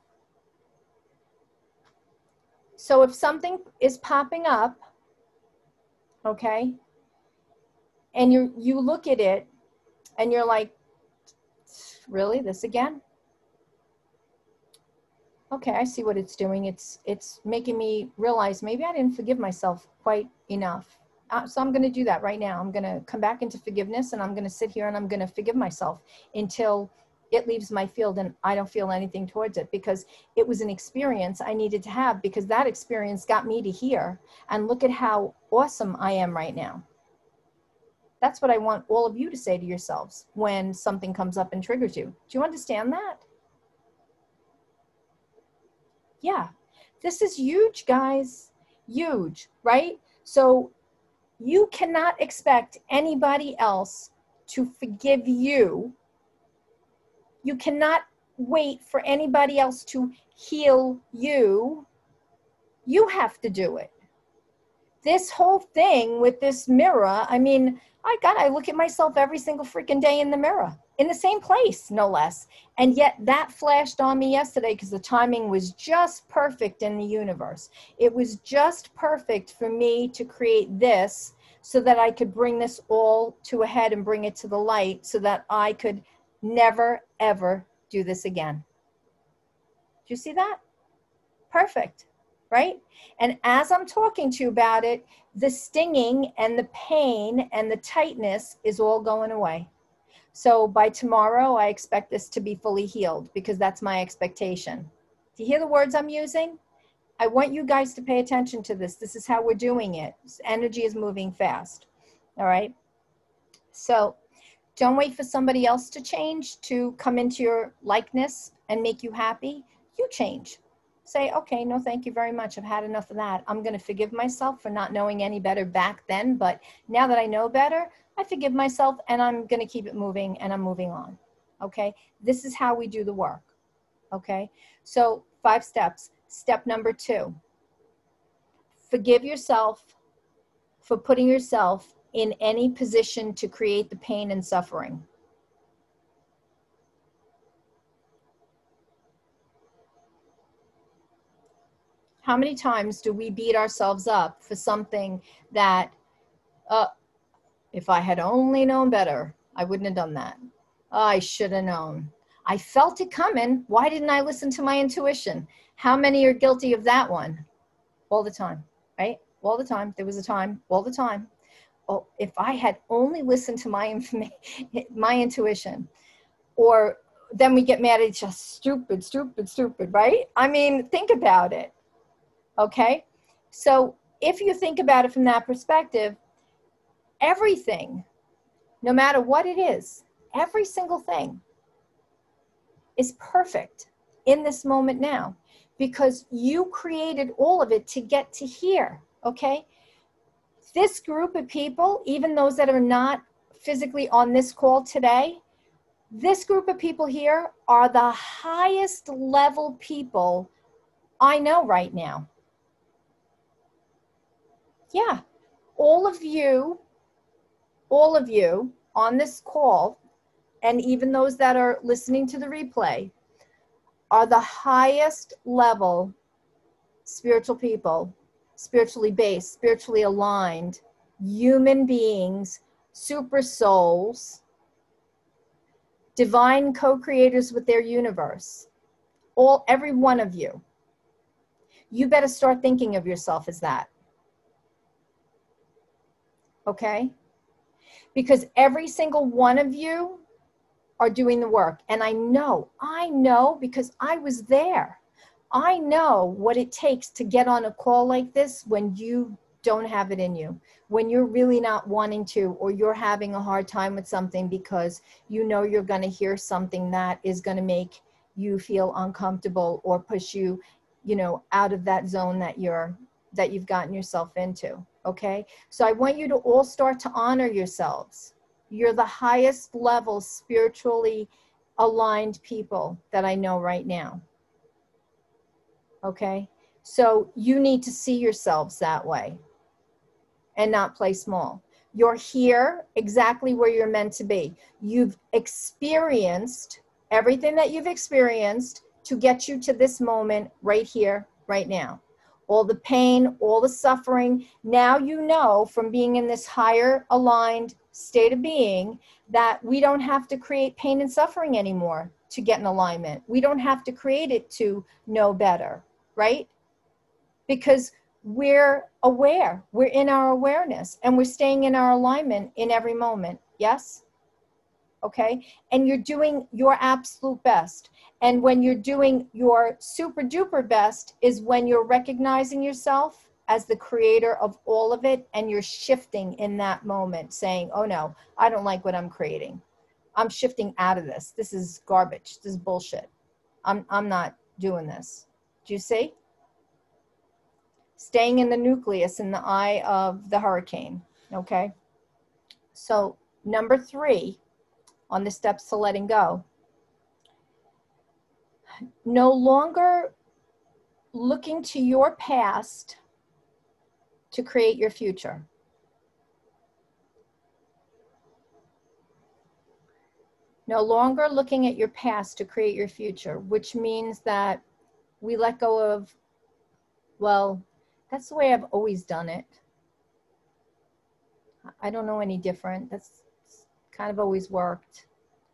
So if something is popping up, okay, and you look at it and you're like, really, this again? Okay, I see what it's doing. It's making me realize maybe I didn't forgive myself quite enough. So I'm going to do that right now. I'm going to come back into forgiveness, and I'm going to sit here and I'm going to forgive myself until it leaves my field and I don't feel anything towards it, because it was an experience I needed to have, because that experience got me to here, and look at how awesome I am right now. That's what I want all of you to say to yourselves when something comes up and triggers you. Do you understand that? Yeah, this is huge, guys. Huge, right? So you cannot expect anybody else to forgive you. You cannot wait for anybody else to heal you. You have to do it. This whole thing with this mirror, I mean, I look at myself every single freaking day in the mirror, in the same place, no less. And yet that flashed on me yesterday because the timing was just perfect in the universe. It was just perfect for me to create this so that I could bring this all to a head and bring it to the light so that I could never, ever do this again. Do you see that? Perfect, right? And as I'm talking to you about it, the stinging and the pain and the tightness is all going away. So by tomorrow, I expect this to be fully healed because that's my expectation. Do you hear the words I'm using? I want you guys to pay attention to this. This is how we're doing it. Energy is moving fast. All right. So don't wait for somebody else to change to come into your likeness and make you happy. You change. Say, okay, no, thank you very much. I've had enough of that. I'm going to forgive myself for not knowing any better back then. But now that I know better, I forgive myself and I'm going to keep it moving and I'm moving on. Okay. This is how we do the work. Okay. So 5 steps. Step number 2, forgive yourself for putting yourself in any position to create the pain and suffering. How many times do we beat ourselves up for something that, if I had only known better, I wouldn't have done that. I should have known. I felt it coming. Why didn't I listen to my intuition? How many are guilty of that one? All the time, right? All the time. There was a time, all the time. Oh, if I had only listened to my intuition, or then we get mad at each other, stupid, stupid, stupid, right? I mean, think about it. Okay. So if you think about it from that perspective, everything, no matter what it is, every single thing is perfect in this moment now because you created all of it to get to here. Okay. This group of people, even those that are not physically on this call today, this group of people here are the highest level people I know right now. Yeah, all of you on this call, and even those that are listening to the replay, are the highest level spiritual people, spiritually based, spiritually aligned, human beings, super souls, divine co-creators with their universe. Every one of you. You better start thinking of yourself as that. Okay? Because every single one of you are doing the work. And I know because I was there. I know what it takes to get on a call like this when you don't have it in you, when you're really not wanting to, or you're having a hard time with something because you know you're going to hear something that is going to make you feel uncomfortable or push you, out of that zone that you've gotten yourself into. Okay. So I want you to all start to honor yourselves. You're the highest level spiritually aligned people that I know right now. Okay. So you need to see yourselves that way and not play small. You're here exactly where you're meant to be. You've experienced everything that you've experienced to get you to this moment right here, right now. All the pain, all the suffering. Now you know from being in this higher aligned state of being that we don't have to create pain and suffering anymore to get in alignment. We don't have to create it to know better, right? Because we're aware, we're in our awareness, and we're staying in our alignment in every moment. Yes? Okay? And you're doing your absolute best. And when you're doing your super duper best is when you're recognizing yourself as the creator of all of it, and you're shifting in that moment, saying, oh no, I don't like what I'm creating. I'm shifting out of this. This is garbage. This is bullshit. I'm not doing this. Do you see? Staying in the nucleus in the eye of the hurricane. Okay. So number 3 on the steps to letting go. No longer looking to your past to create your future. No longer looking at your past to create your future, which means that we let go of, well, that's the way I've always done it. I don't know any different. That's kind of always worked.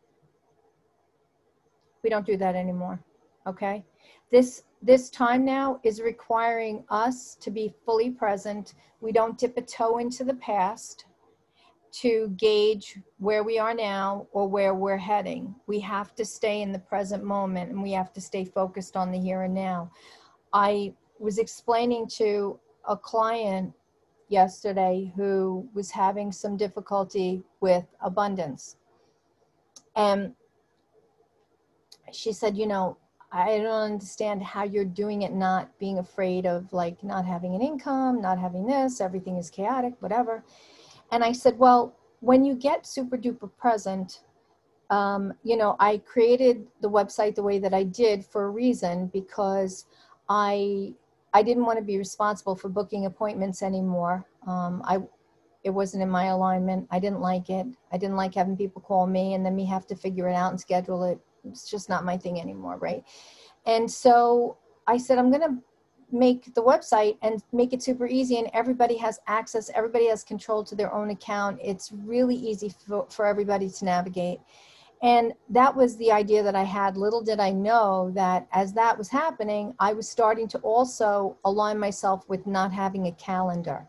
We don't do that anymore, okay? This time now is requiring us to be fully present. We don't dip a toe into the past to gauge where we are now or where we're heading. We have to stay in the present moment, and we have to stay focused on the here and now. I was explaining to a client yesterday who was having some difficulty with abundance. And she said, you know, I don't understand how you're doing it, not being afraid of like not having an income, not having this, everything is chaotic, whatever. And I said, well, when you get super duper present, you know, I created the website the way that I did for a reason, because I didn't want to be responsible for booking appointments anymore. It wasn't in my alignment. I didn't like it. I didn't like having people call me and then me have to figure it out and schedule it. It's just not my thing anymore, right? And so I said, I'm going to make the website and make it super easy, and everybody has access. Everybody has control to their own account. It's really easy for everybody to navigate. And that was the idea that I had. Little did I know that as that was happening, I was starting to also align myself with not having a calendar.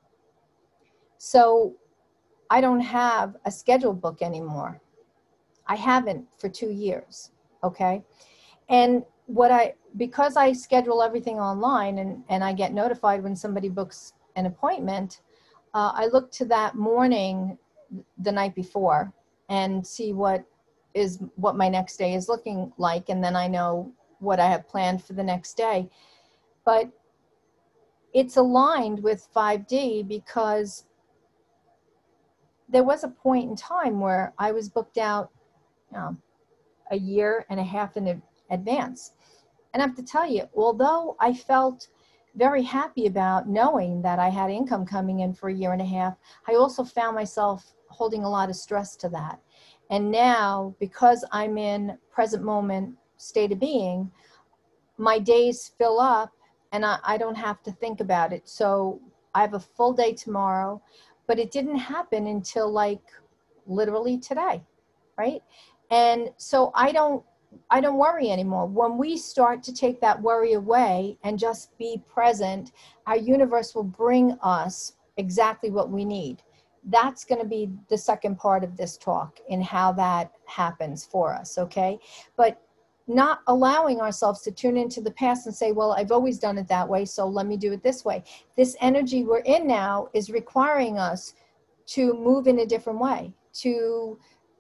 So I don't have a scheduled book anymore. I haven't for 2 years, okay? And because I schedule everything online and I get notified when somebody books an appointment, I look to that morning the night before and see what my next day is looking like, and then I know what I have planned for the next day. But it's aligned with 5D because there was a point in time where I was booked out a year and a half in advance. And I have to tell you, although I felt very happy about knowing that I had income coming in for a year and a half, I also found myself holding a lot of stress to that. And now, because I'm in present moment state of being, my days fill up and I don't have to think about it. So I have a full day tomorrow, but it didn't happen until like literally today, right? And so I don't worry anymore. When we start to take that worry away and just be present, our universe will bring us exactly what we need. That's going to be the second part of this talk in how that happens for us, okay? But not allowing ourselves to tune into the past and say, well, I've always done it that way, so let me do it this way. This energy we're in now is requiring us to move in a different way, to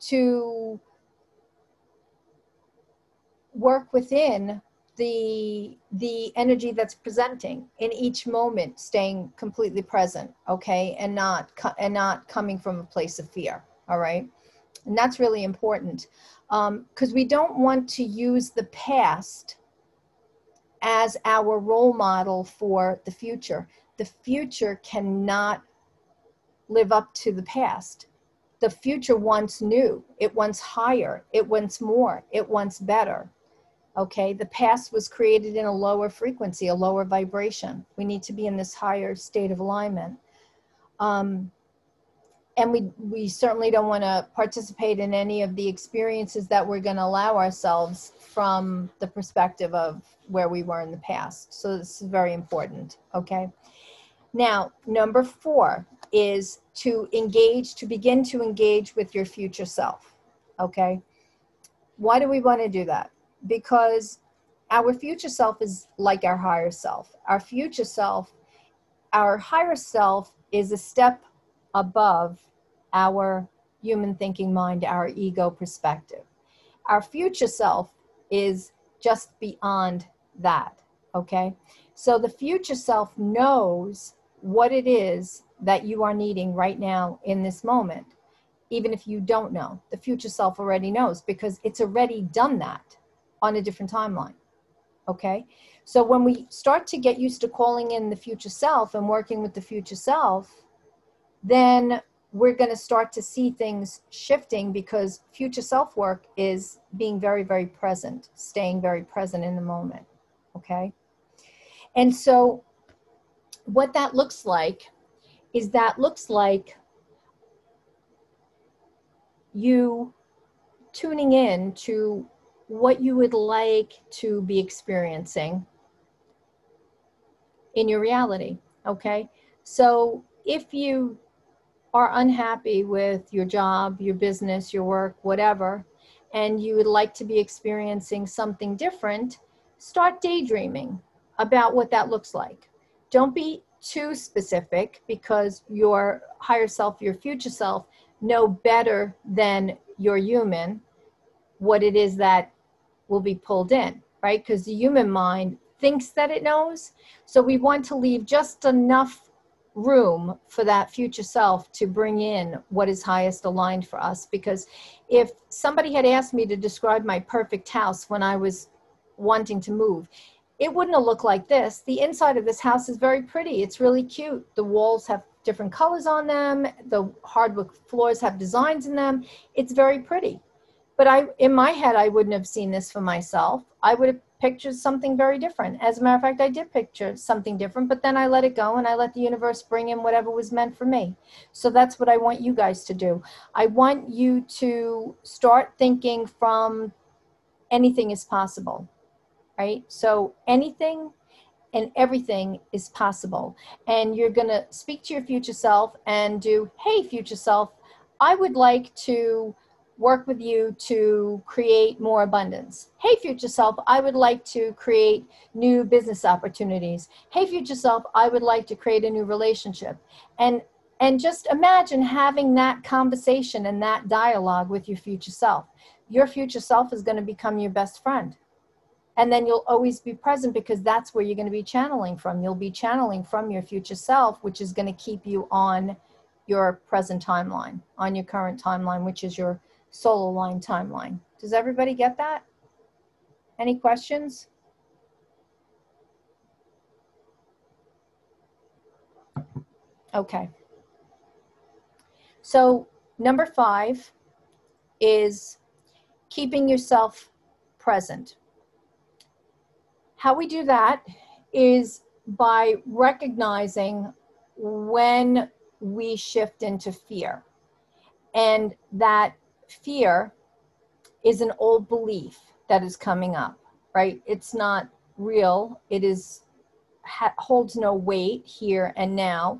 work within the energy that's presenting in each moment, staying completely present, okay, and not coming from a place of fear. All right, and that's really important because we don't want to use the past as our role model for the future. The future cannot live up to the past. The future wants new, it wants higher, it wants more, it wants better. Okay, the past was created in a lower frequency, a lower vibration. We need to be in this higher state of alignment. And we certainly don't want to participate in any of the experiences that we're going to allow ourselves from the perspective of where we were in the past. So this is very important, okay? Now, number 4 is to begin to engage with your future self, okay? Why do we want to do that? Because our future self is like our higher self. Our higher self is a step above our human thinking mind, our ego perspective. Our future self is just beyond that, okay? So the future self knows what it is that you are needing right now in this moment. Even if you don't know, the future self already knows because it's already done that. on a different timeline. Okay. So when we start to get used to calling in the future self and working with the future self, then we're going to start to see things shifting, because future self work is being very, very present, staying very present in the moment. Okay. And so what that looks like is you tuning in to what you would like to be experiencing in your reality. Okay. So if you are unhappy with your job, your business, your work, whatever, and you would like to be experiencing something different, start daydreaming about what that looks like. Don't be too specific, because your higher self, your future self, know better than your human what it is that will be pulled in, right? Because the human mind thinks that it knows. So we want to leave just enough room for that future self to bring in what is highest aligned for us. Because if somebody had asked me to describe my perfect house when I was wanting to move, it wouldn't have looked like this. The inside of this house is very pretty. It's really cute. The walls have different colors on them. The hardwood floors have designs in them. It's very pretty. But in my head, I wouldn't have seen this for myself. I would have pictured something very different. As a matter of fact, I did picture something different, but then I let it go and I let the universe bring in whatever was meant for me. So that's what I want you guys to do. I want you to start thinking from anything is possible, right? So anything and everything is possible. And you're going to speak to your future self and do, hey, future self, I would like to work with you to create more abundance. Hey, future self, I would like to create new business opportunities. Hey, future self, I would like to create a new relationship. And just imagine having that conversation and that dialogue with your future self. Your future self is going to become your best friend. And then you'll always be present, because that's where you're going to be channeling from. You'll be channeling from your future self, which is going to keep you on your present timeline, on your current timeline, which is your soul aligned timeline. Does everybody get that? Any questions? Okay. So number 5 is keeping yourself present. How we do that is by recognizing when we shift into fear. And that fear is an old belief that is coming up, right? It's not real. It is holds no weight here and now.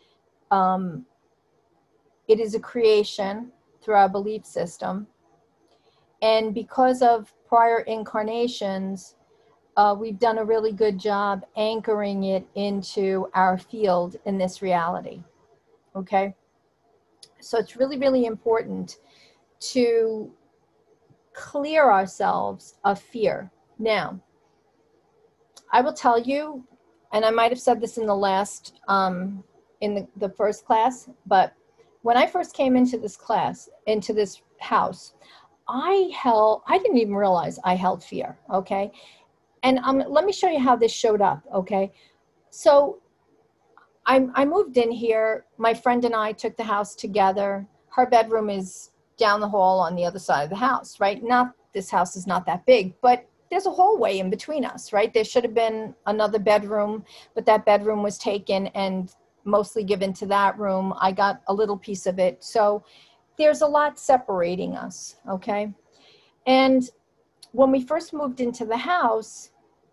It is a creation through our belief system. And because of prior incarnations, we've done a really good job anchoring it into our field in this reality. Okay? So it's really, really important to clear ourselves of fear. Now, I will tell you, and I might have said this in the last, in the first class, but when I first came into this class, into this house, I didn't even realize I held fear, okay? And let me show you how this showed up, okay? So I moved in here. My friend and I took the house together. Her bedroom is down the hall on the other side of the house, right? This house is not that big, but there's a hallway in between us, right? There should have been another bedroom, but that bedroom was taken and mostly given to that room. I got a little piece of it. So there's a lot separating us, okay? And when we first moved into the house,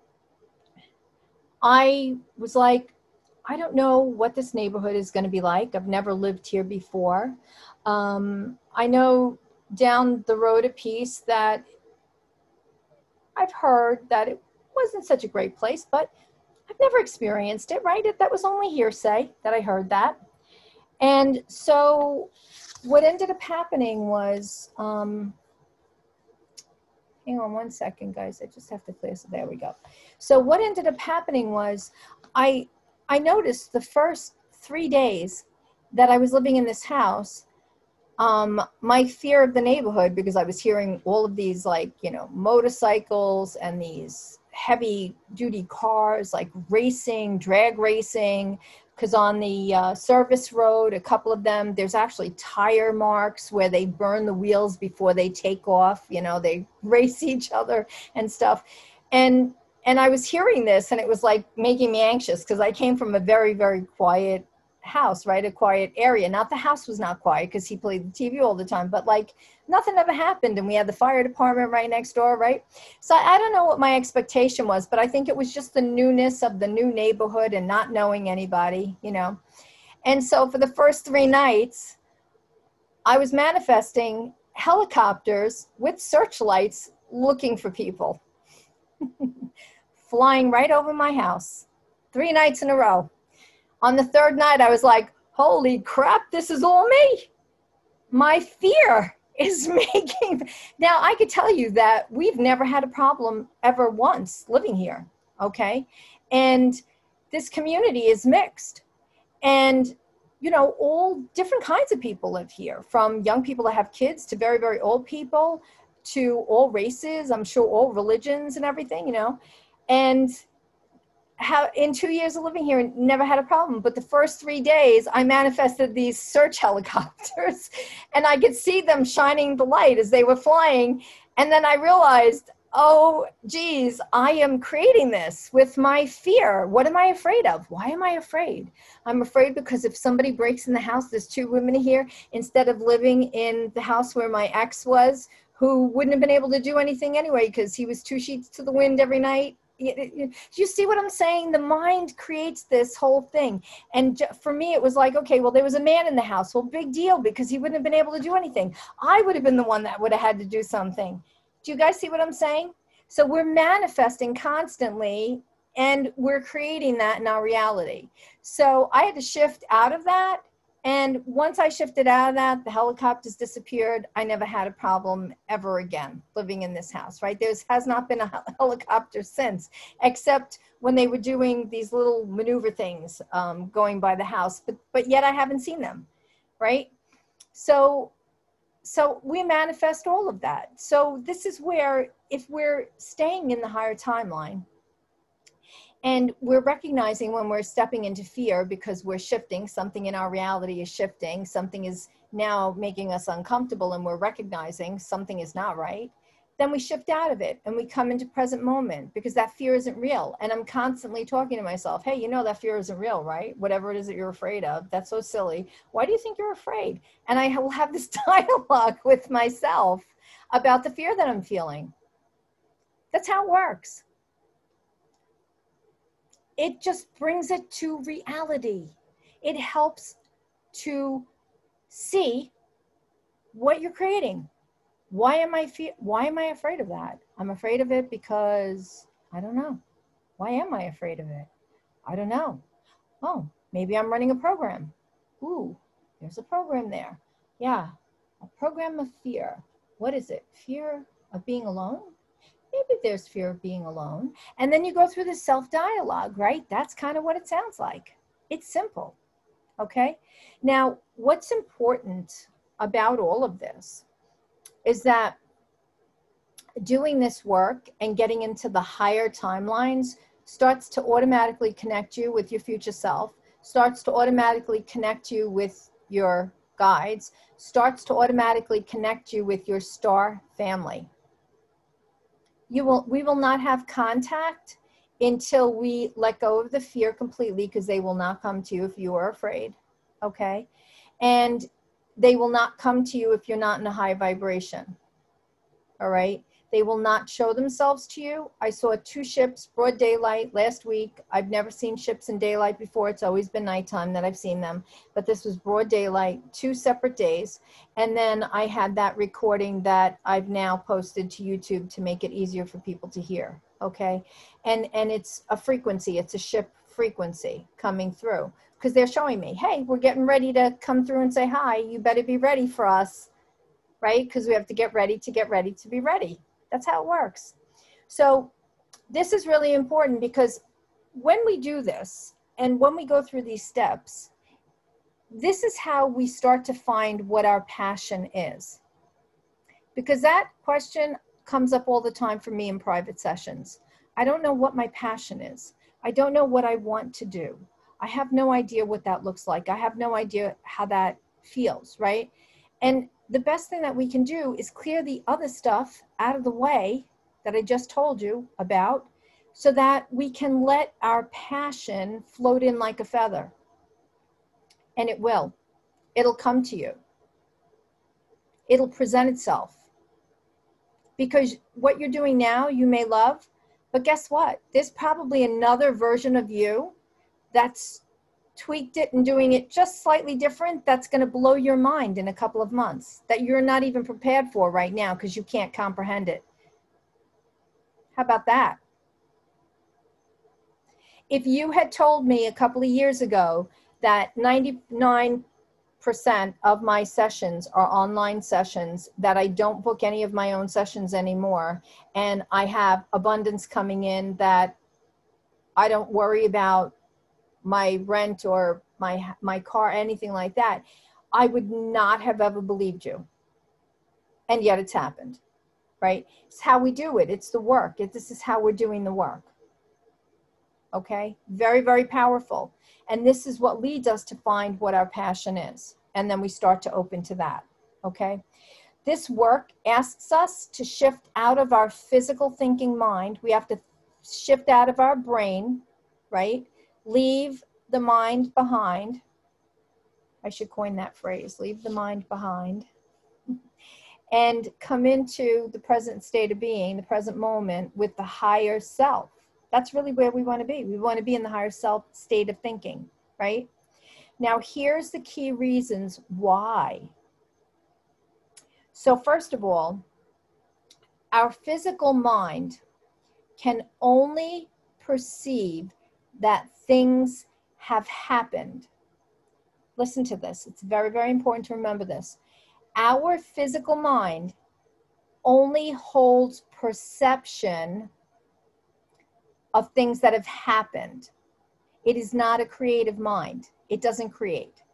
I was like, I don't know what this neighborhood is going to be like. I've never lived here before. I know down the road a piece that I've heard that it wasn't such a great place, but I've never experienced it, right? That was only hearsay that I heard that. And so what ended up happening was, hang on one second, guys. I just have to clear. So there we go. So what ended up happening was I noticed the first 3 days that I was living in this house, My fear of the neighborhood, because I was hearing all of these, like, you know, motorcycles and these heavy duty cars, like racing, drag racing, because on the service road, a couple of them, there's actually tire marks where they burn the wheels before they take off. You know, they race each other and stuff. And and I was hearing this, and it was like making me anxious, because I came from a very, very quiet house, right? A quiet area. Not the house was not quiet because he played the TV all the time, but like nothing ever happened. And we had the fire department right next door, right? So I don't know what my expectation was, but I think it was just the newness of the new neighborhood and not knowing anybody, you know? And so for the first 3 nights, I was manifesting helicopters with searchlights looking for people, flying right over my house, 3 nights in a row. On the third night, I was like, holy crap, this is all me. My fear is making. Now, I could tell you that we've never had a problem ever once living here, okay? And this community is mixed. And, you know, all different kinds of people live here, from young people that have kids to very, very old people to all races, I'm sure all religions and everything, you know? And how in 2 years of living here, never had a problem. But the first 3 days, I manifested these search helicopters, and I could see them shining the light as they were flying. And then I realized, oh, geez, I am creating this with my fear. What am I afraid of? Why am I afraid? I'm afraid because if somebody breaks in the house, there's 2 women here, instead of living in the house where my ex was, who wouldn't have been able to do anything anyway because he was 2 sheets to the wind every night. You see what I'm saying? The mind creates this whole thing. And for me, it was like, okay, well, there was a man in the house. Well, big deal, because he wouldn't have been able to do anything. I would have been the one that would have had to do something. Do you guys see what I'm saying? So we're manifesting constantly, and we're creating that in our reality. So I had to shift out of that. And once I shifted out of that, the helicopters disappeared. I never had a problem ever again living in this house, right? There has not been a helicopter since, except when they were doing these little maneuver things going by the house, but yet I haven't seen them, right? So we manifest all of that. So this is where, if we're staying in the higher timeline, and we're recognizing when we're stepping into fear because we're shifting, something in our reality is shifting, something is now making us uncomfortable, and we're recognizing something is not right, then we shift out of it and we come into present moment, because that fear isn't real. And I'm constantly talking to myself, hey, you know that fear isn't real, right? Whatever it is that you're afraid of, that's so silly. Why do you think you're afraid? And I will have this dialogue with myself about the fear that I'm feeling. That's how it works. It just brings it to reality. It helps to see what you're creating. Why am I afraid of that? I'm afraid of it because I don't know. Why am I afraid of it? I don't know. Oh, maybe I'm running a program. Ooh, there's a program there. Yeah, a program of fear. What is it? Fear of being alone? Maybe there's fear of being alone. And then you go through the self-dialogue, right? That's kind of what it sounds like. It's simple, okay? Now, what's important about all of this is that doing this work and getting into the higher timelines starts to automatically connect you with your future self, starts to automatically connect you with your guides, starts to automatically connect you with your star family. We will not have contact until we let go of the fear completely, because they will not come to you if you are afraid, okay? And they will not come to you if you're not in a high vibration, all right? They will not show themselves to you. I saw 2 ships, broad daylight, last week. I've never seen ships in daylight before. It's always been nighttime that I've seen them. But this was broad daylight, 2 separate days. And then I had that recording that I've now posted to YouTube to make it easier for people to hear, okay? And it's a frequency. It's a ship frequency coming through. Because they're showing me, hey, we're getting ready to come through and say hi. You better be ready for us, right? Because we have to get ready to be ready. That's how it works. So this is really important, because when we do this and when we go through these steps, this is how we start to find what our passion is. Because that question comes up all the time for me in private sessions. I don't know what my passion is. I don't know what I want to do. I have no idea what that looks like. I have no idea how that feels, right? And the best thing that we can do is clear the other stuff out of the way that I just told you about, so that we can let our passion float in like a feather. And it will. It'll come to you. It'll present itself. Because what you're doing now, you may love, but guess what? There's probably another version of you that's tweaked it and doing it just slightly different, that's going to blow your mind in a couple of months, that you're not even prepared for right now because you can't comprehend it. How about that? If you had told me a couple of years ago that 99% of my sessions are online sessions, that I don't book any of my own sessions anymore, and I have abundance coming in, that I don't worry about my rent or my car, anything like that, I would not have ever believed you. And yet it's happened, right? It's how we do it. It's the work. This is how we're doing the work. Okay? Very, very powerful. And this is what leads us to find what our passion is. And then we start to open to that. Okay? This work asks us to shift out of our physical thinking mind. We have to shift out of our brain, right? Leave the mind behind. I should coin that phrase, leave the mind behind. And come into the present state of being, the present moment, with the higher self. That's really where we want to be. We want to be in the higher self state of thinking, right? Now, here's the key reasons why. So first of all, our physical mind can only perceive that things have happened. Listen to this. It's very, very important to remember this. Our physical mind only holds perception of things that have happened. It is not a creative mind. It doesn't create.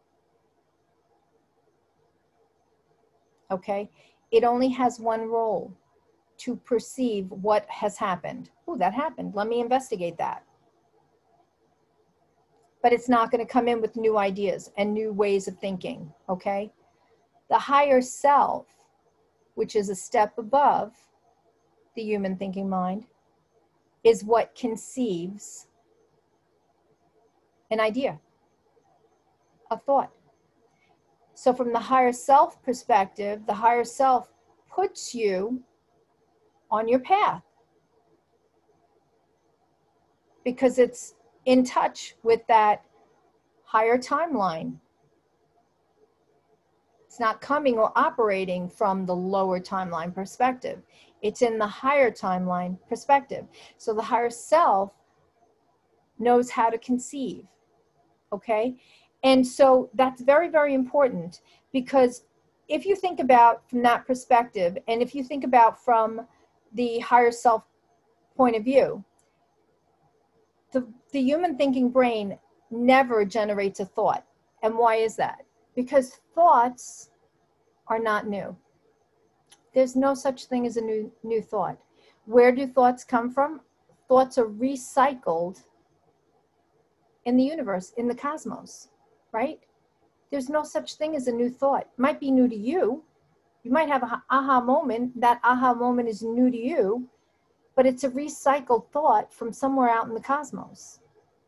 Okay? It only has one role: to perceive what has happened. Oh, that happened. Let me investigate that. But it's not going to come in with new ideas and new ways of thinking. Okay? The higher self, which is a step above the human thinking mind, is what conceives an idea, a thought. So from the higher self perspective, the higher self puts you on your path because it's in touch with that higher timeline. It's not coming or operating from the lower timeline perspective. It's in the higher timeline perspective. So the higher self knows how to conceive, okay? And so that's very, very important, because if you think about from that perspective, and if you think about from the higher self point of view, the human thinking brain never generates a thought. And why is that? Because thoughts are not new. There's no such thing as a new thought. Where do thoughts come from? Thoughts are recycled in the universe, in the cosmos, right? There's no such thing as a new thought. It might be new to you. You might have an aha moment. That aha moment is new to you, but it's a recycled thought from somewhere out in the cosmos.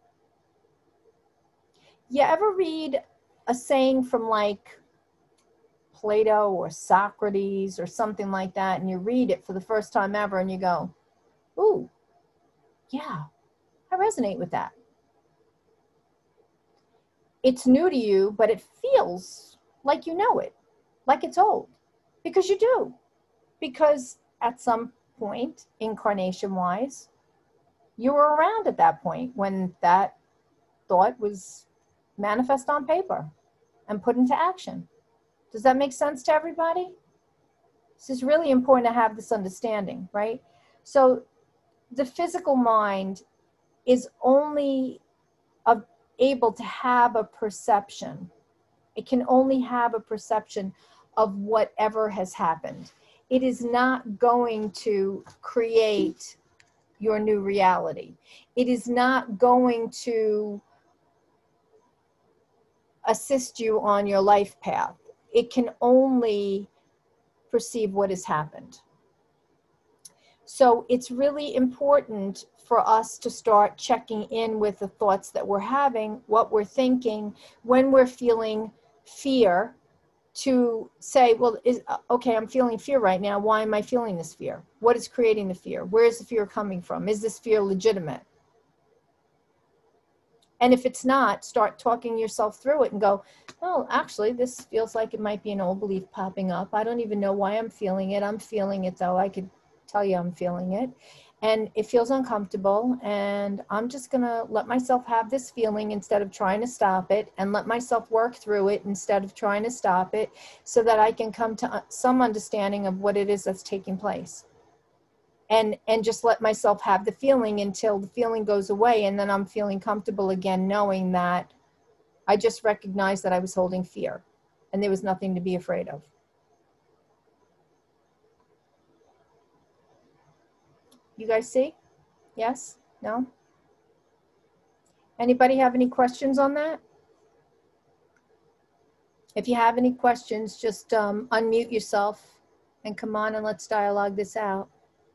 You ever read a saying from like Plato or Socrates or something like that, and you read it for the first time ever and you go, ooh, yeah, I resonate with that. It's new to you, but it feels like you know it, like it's old, because you do. Because at some point, incarnation-wise, you were around at that point when that thought was manifest on paper and put into action. Does that make sense to everybody? This is really important to have this understanding, right? So the physical mind is only able to have a perception It can only have a perception of whatever has happened. It is not going to create your new reality. It is not going to assist you on your life path. It can only perceive what has happened. So it's really important for us to start checking in with the thoughts that we're having, what we're thinking, when we're feeling fear, to say, well, okay, I'm feeling fear right now. Why am I feeling this fear? What is creating the fear? Where is the fear coming from? Is this fear legitimate? And if it's not, start talking yourself through it and go, oh, actually, this feels like it might be an old belief popping up. I don't even know why I'm feeling it. I'm feeling it, though. I could tell you I'm feeling it. And it feels uncomfortable. And I'm just going to let myself have this feeling instead of trying to stop it, and let myself work through it instead of trying to stop it, so that I can come to some understanding of what it is that's taking place. And just let myself have the feeling until the feeling goes away. And then I'm feeling comfortable again, knowing that I just recognized that I was holding fear and there was nothing to be afraid of. You guys see? Yes? No? Anybody have any questions on that? If you have any questions, just unmute yourself and come on and let's dialogue this out.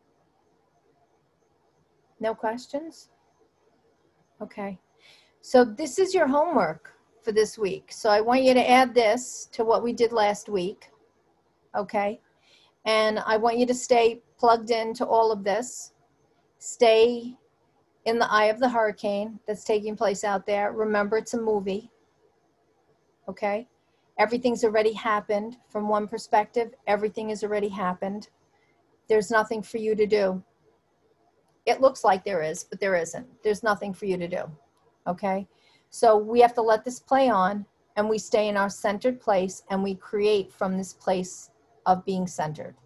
No questions? Okay. So this is your homework for this week. So I want you to add this to what we did last week. Okay. And I want you to stay plugged into all of this. Stay in the eye of the hurricane that's taking place out there. Remember, it's a movie. Okay. Everything's already happened. From one perspective, everything has already happened. There's nothing for you to do. It looks like there is, but there isn't. There's nothing for you to do. Okay. So we have to let this play on, and we stay in our centered place, and we create from this place of being centered.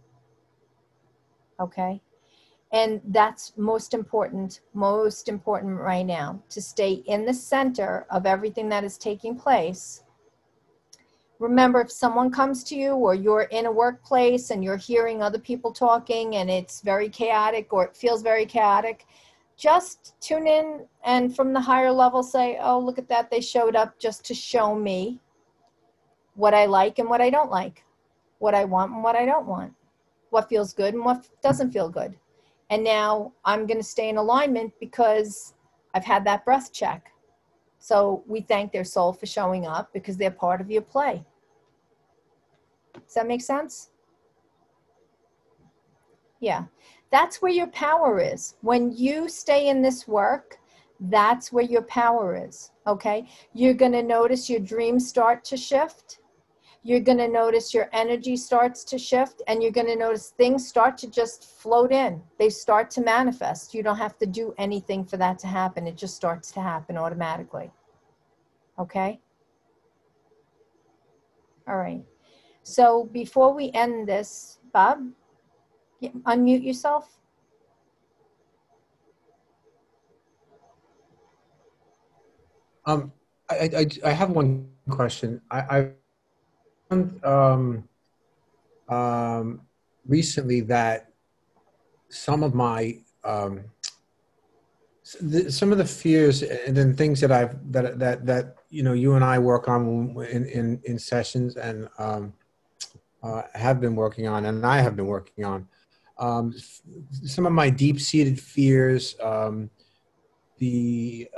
Okay. And that's most important right now, to stay in the center of everything that is taking place. Remember, if someone comes to you, or you're in a workplace and you're hearing other people talking and it's very chaotic, or it feels very chaotic, just tune in and from the higher level say, oh, look at that. They showed up just to show me what I like and what I don't like, what I want and what I don't want, what feels good and what doesn't feel good. And now I'm going to stay in alignment because I've had that breath check. So we thank their soul for showing up because they're part of your play. Does that make sense? Yeah. That's where your power is. When you stay in this work, that's where your power is. Okay. You're going to notice your dreams start to shift. You're going to notice your energy starts to shift, and you're going to notice things start to just float in. They start to manifest. You don't have to do anything for that to happen. It just starts to happen automatically. Okay? All right. So before we end this, Bob, unmute yourself. I have one question. I found recently that some of my some of the fears and then things that that you and I work on in sessions, and have been working on, and I have been working on some of my deep-seated fears, the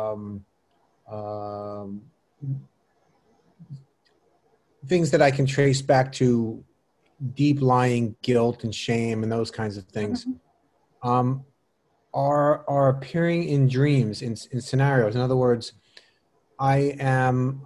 things that I can trace back to deep lying guilt and shame and those kinds of things, are appearing in dreams, in scenarios. In other words, I am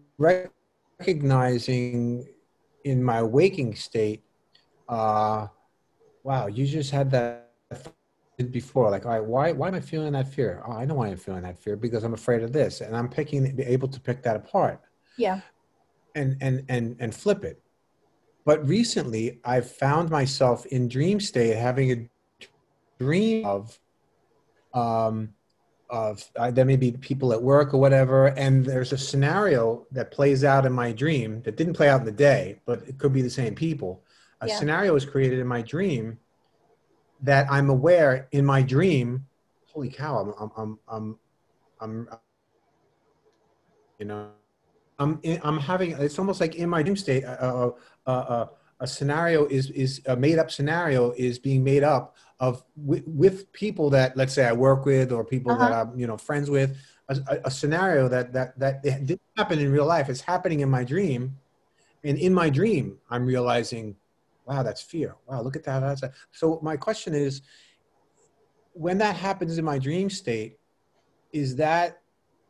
recognizing in my waking state, wow, you just had that before. Like, all right, why am I feeling that fear? Oh, I know why I'm feeling that fear, because I'm afraid of this. And I'm able to pick that apart. Yeah. And flip it. But recently, I've found myself in dream state having a dream of there may be people at work or whatever, and there's a scenario that plays out in my dream that didn't play out in the day, but it could be the same people. A Yeah. scenario is created in my dream that I'm aware in my dream. Holy cow! I'm you know, I'm having. It's almost like in my dream state. A scenario is a made up scenario is being made up of with people that, let's say, I work with, or people that Uh-huh. I'm friends with. A scenario that it didn't happen in real life. It's happening in my dream, and in my dream I'm realizing, wow, that's fear. Wow, look at that. So my question is, when that happens in my dream state, is that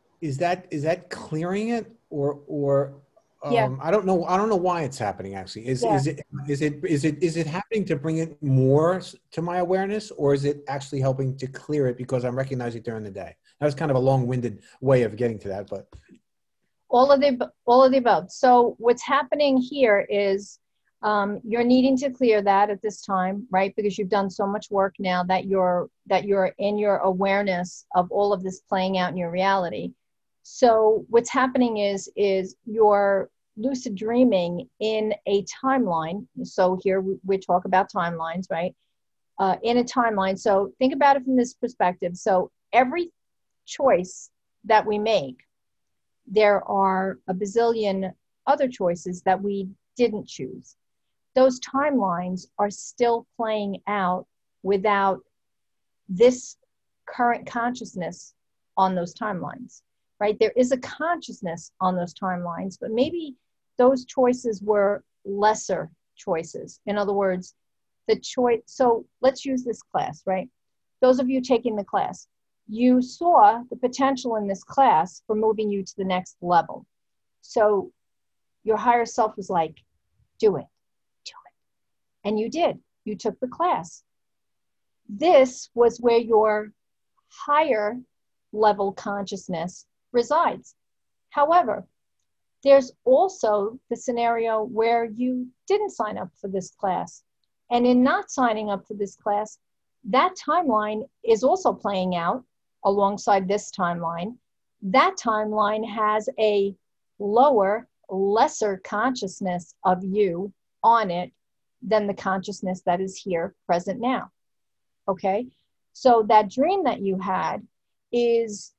clearing it, or Yeah. I don't know why it's happening actually. Yeah. Is it happening to bring it more to my awareness, or is it actually helping to clear it because I'm recognizing it during the day? That was kind of a long-winded way of getting to that, but All of the above. So what's happening here is you're needing to clear that at this time, right? Because you've done so much work now that you're in your awareness of all of this playing out in your reality. So what's happening is you're lucid dreaming in a timeline. So here we talk about timelines, right? In a timeline. So think about it from this perspective. So every choice that we make, there are a bazillion other choices that we didn't choose. Those timelines are still playing out without this current consciousness on those timelines, right? There is a consciousness on those timelines, but maybe those choices were lesser choices. In other words, the choice. So let's use this class, right? Those of you taking the class, you saw the potential in this class for moving you to the next level. So your higher self was like, do it. And you did. You took the class. This was where your higher level consciousness resides. However, there's also the scenario where you didn't sign up for this class. And in not signing up for this class, that timeline is also playing out alongside this timeline. That timeline has a lower, lesser consciousness of you on it than the consciousness that is here present now. Okay? So that dream that you had is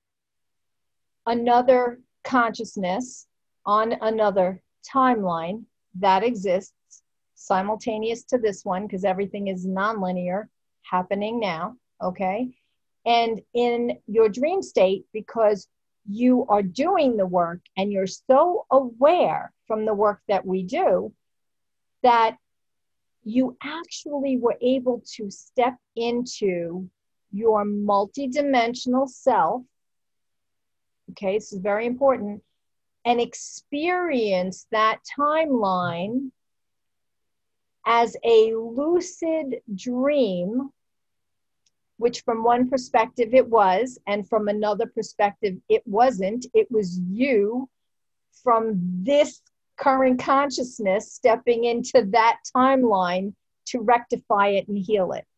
another consciousness on another timeline that exists simultaneous to this one, because everything is nonlinear happening now. Okay? And in your dream state, because you are doing the work and you're so aware from the work that we do, that you actually were able to step into your multidimensional self. Okay, this is very important, and experience that timeline as a lucid dream, which from one perspective it was, and from another perspective it wasn't. It was you from this current consciousness stepping into that timeline to rectify it and heal it.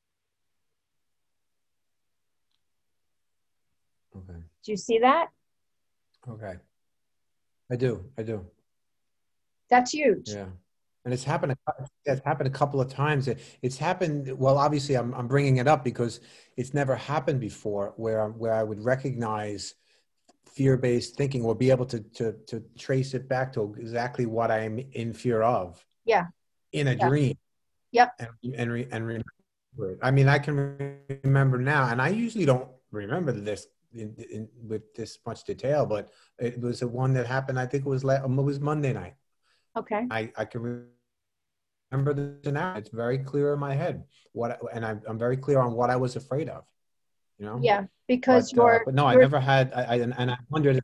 okay, Do you see that? okay, I do. That's huge. Yeah. And it's happened. It's happened a couple of times. It's happened. Well, obviously, I'm bringing it up because it's never happened before, where I would recognize fear-based thinking, or be able to trace it back to exactly what I'm in fear of. Yeah. In a Yeah. dream. Yep. And remember it. I mean, I can remember now, and I usually don't remember this with this much detail, but it was the one that happened. I think it was Monday night. Okay. I can remember this now. It's very clear in my head I'm very clear on what I was afraid of. Yeah, because but no, I never had. And I wondered.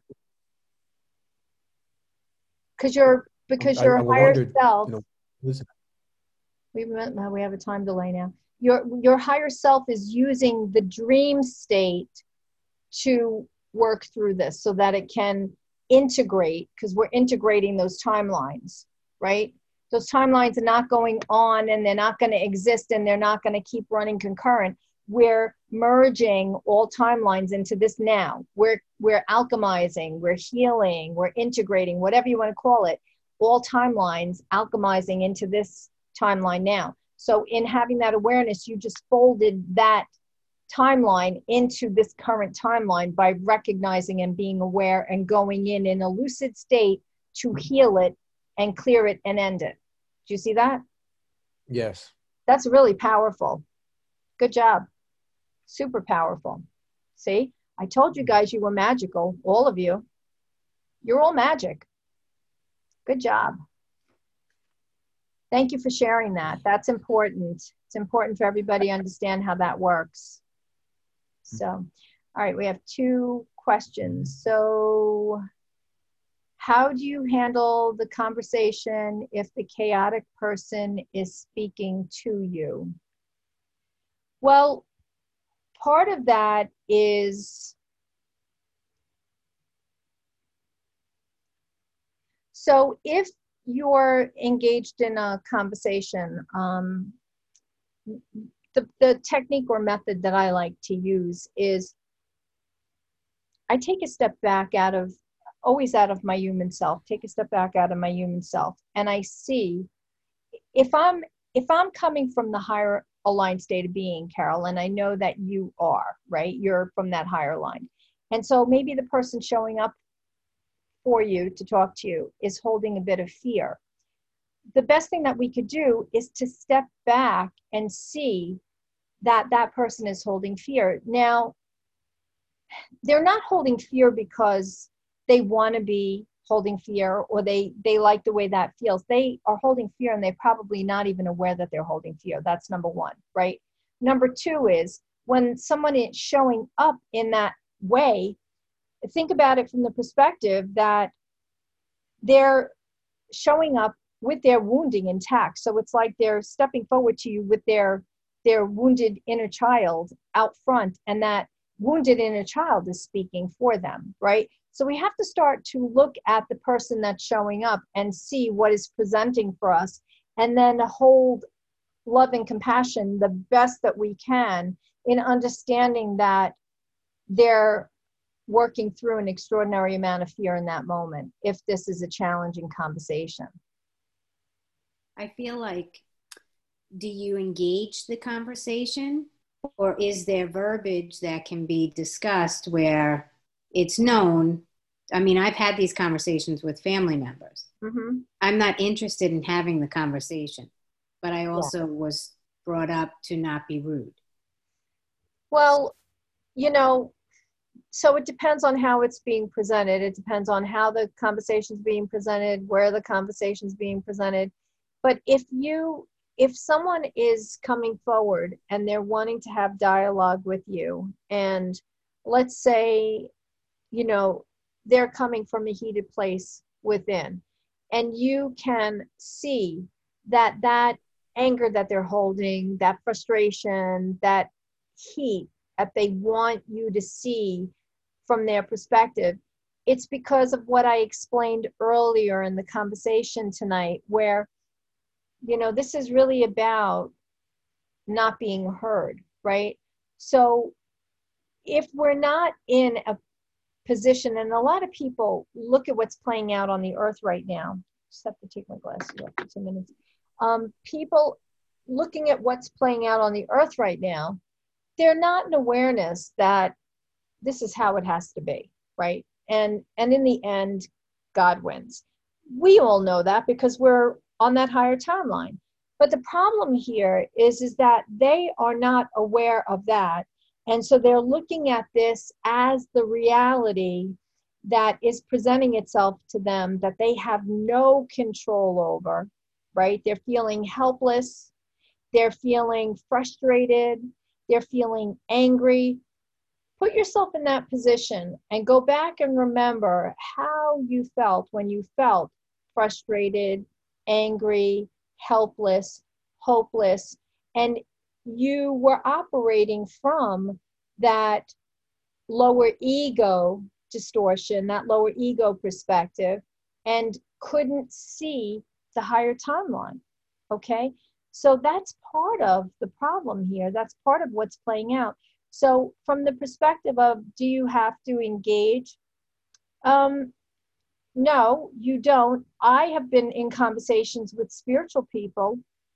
Because your I higher wondered, self. listen. We have a time delay now. Your higher self is using the dream state to work through this so that it can integrate, because we're integrating those timelines, right? Those timelines are not going on, and they're not going to exist, and they're not going to keep running concurrent. we're merging all timelines into this now. We're alchemizing, we're healing, we're integrating, whatever you want to call it, all timelines alchemizing into this timeline now. So in having that awareness, you just folded that timeline into this current timeline by recognizing and being aware and going in a lucid state to heal it and clear it and end it. Do you see that? Yes. That's really powerful. Good job. Super powerful. See, I told you guys you were magical, all of you. You're all magic. Good job. Thank you for sharing that. That's important. It's important for everybody to understand how that works. So, all right, we have 2 questions. So, how do you handle the conversation if the chaotic person is speaking to you? Well, part of that is, so if you're engaged in a conversation, the technique or method that I like to use is I take a step back always out of my human self, take a step back out of my human self. And I see if I'm coming from the higher aligned state of being, Carol, and I know that you are, right? You're from that higher line. And so maybe the person showing up for you to talk to you is holding a bit of fear. The best thing that we could do is to step back and see that that person is holding fear. Now, they're not holding fear because they want to be holding fear or they like the way that feels. They are holding fear and they're probably not even aware that they're holding fear. That's number 1, right? Number 2 is when someone is showing up in that way, think about it from the perspective that they're showing up with their wounding intact. So it's like they're stepping forward to you with their wounded inner child out front, and that wounded inner child is speaking for them, right? So we have to start to look at the person that's showing up and see what is presenting for us, and then hold love and compassion the best that we can in understanding that they're working through an extraordinary amount of fear in that moment, if this is a challenging conversation. I feel like, do you engage the conversation, or is there verbiage that can be discussed where it's known? I mean, I've had these conversations with family members. Mm-hmm. I'm not interested in having the conversation, but I also was brought up to not be rude. Well, so it depends on how it's being presented. It depends on how the conversation's being presented, where the conversation's being presented. But if someone is coming forward and they're wanting to have dialogue with you, and let's say, they're coming from a heated place within, and you can see that anger that they're holding, that frustration, that heat that they want you to see from their perspective, it's because of what I explained earlier in the conversation tonight, where this is really about not being heard, right? So if we're not in a position, and a lot of people look at what's playing out on the earth right now, just have to take my glasses off for 2 minutes. People looking at what's playing out on the earth right now, they're not in awareness that this is how it has to be, right? And in the end, God wins. We all know that because we're on that higher timeline. But the problem here is that they are not aware of that. And so they're looking at this as the reality that is presenting itself to them that they have no control over, right? They're feeling helpless. They're feeling frustrated. They're feeling angry. Put yourself in that position and go back and remember how you felt when you felt frustrated, angry, helpless, hopeless, and you were operating from that lower ego distortion, that lower ego perspective, and couldn't see the higher timeline, okay? So that's part of the problem here. That's part of what's playing out. So from the perspective of, do you have to engage? No, you don't. I have been in conversations with spiritual people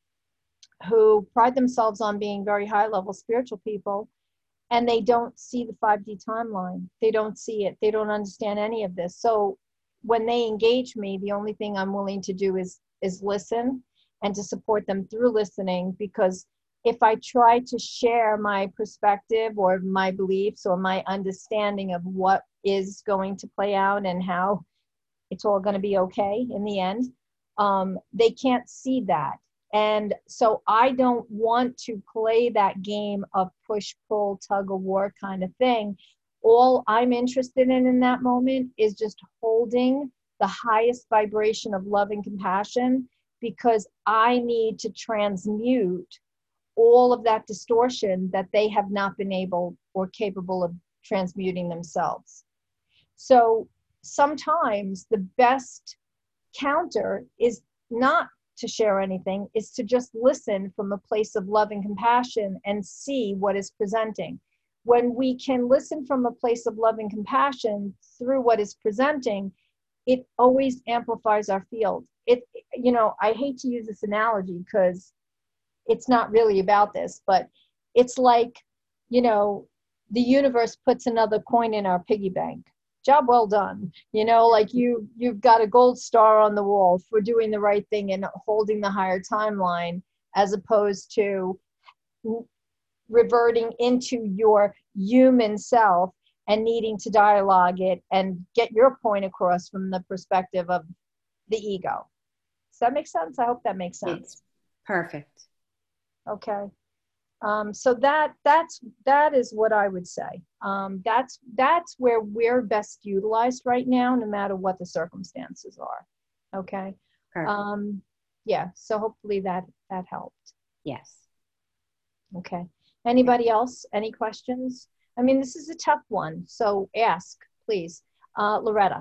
who pride themselves on being very high level spiritual people, and they don't see the 5D timeline. They don't see it. They don't understand any of this. So when they engage me, the only thing I'm willing to do is listen and to support them through listening, because if I try to share my perspective or my beliefs or my understanding of what is going to play out and how it's all going to be okay in the end, they can't see that. And so I don't want to play that game of push, pull, tug of war kind of thing. All I'm interested in that moment is just holding the highest vibration of love and compassion, because I need to transmute all of that distortion that they have not been able or capable of transmuting themselves. So sometimes the best counter is not to share anything, is to just listen from a place of love and compassion and see what is presenting. When we can listen from a place of love and compassion through what is presenting, it always amplifies our field. I hate to use this analogy because it's not really about this, but it's like, the universe puts another coin in our piggy bank. Job well done. Like you've got a gold star on the wall for doing the right thing and holding the higher timeline, as opposed to reverting into your human self and needing to dialogue it and get your point across from the perspective of the ego. Does that make sense? I hope that makes sense. It's perfect. Okay. So that is what I would say. That's where we're best utilized right now, no matter what the circumstances are. Okay. Perfect. Yeah. So hopefully that helped. Yes. Okay. Anybody else? Any questions? I mean, this is a tough one, so ask, please. Loretta,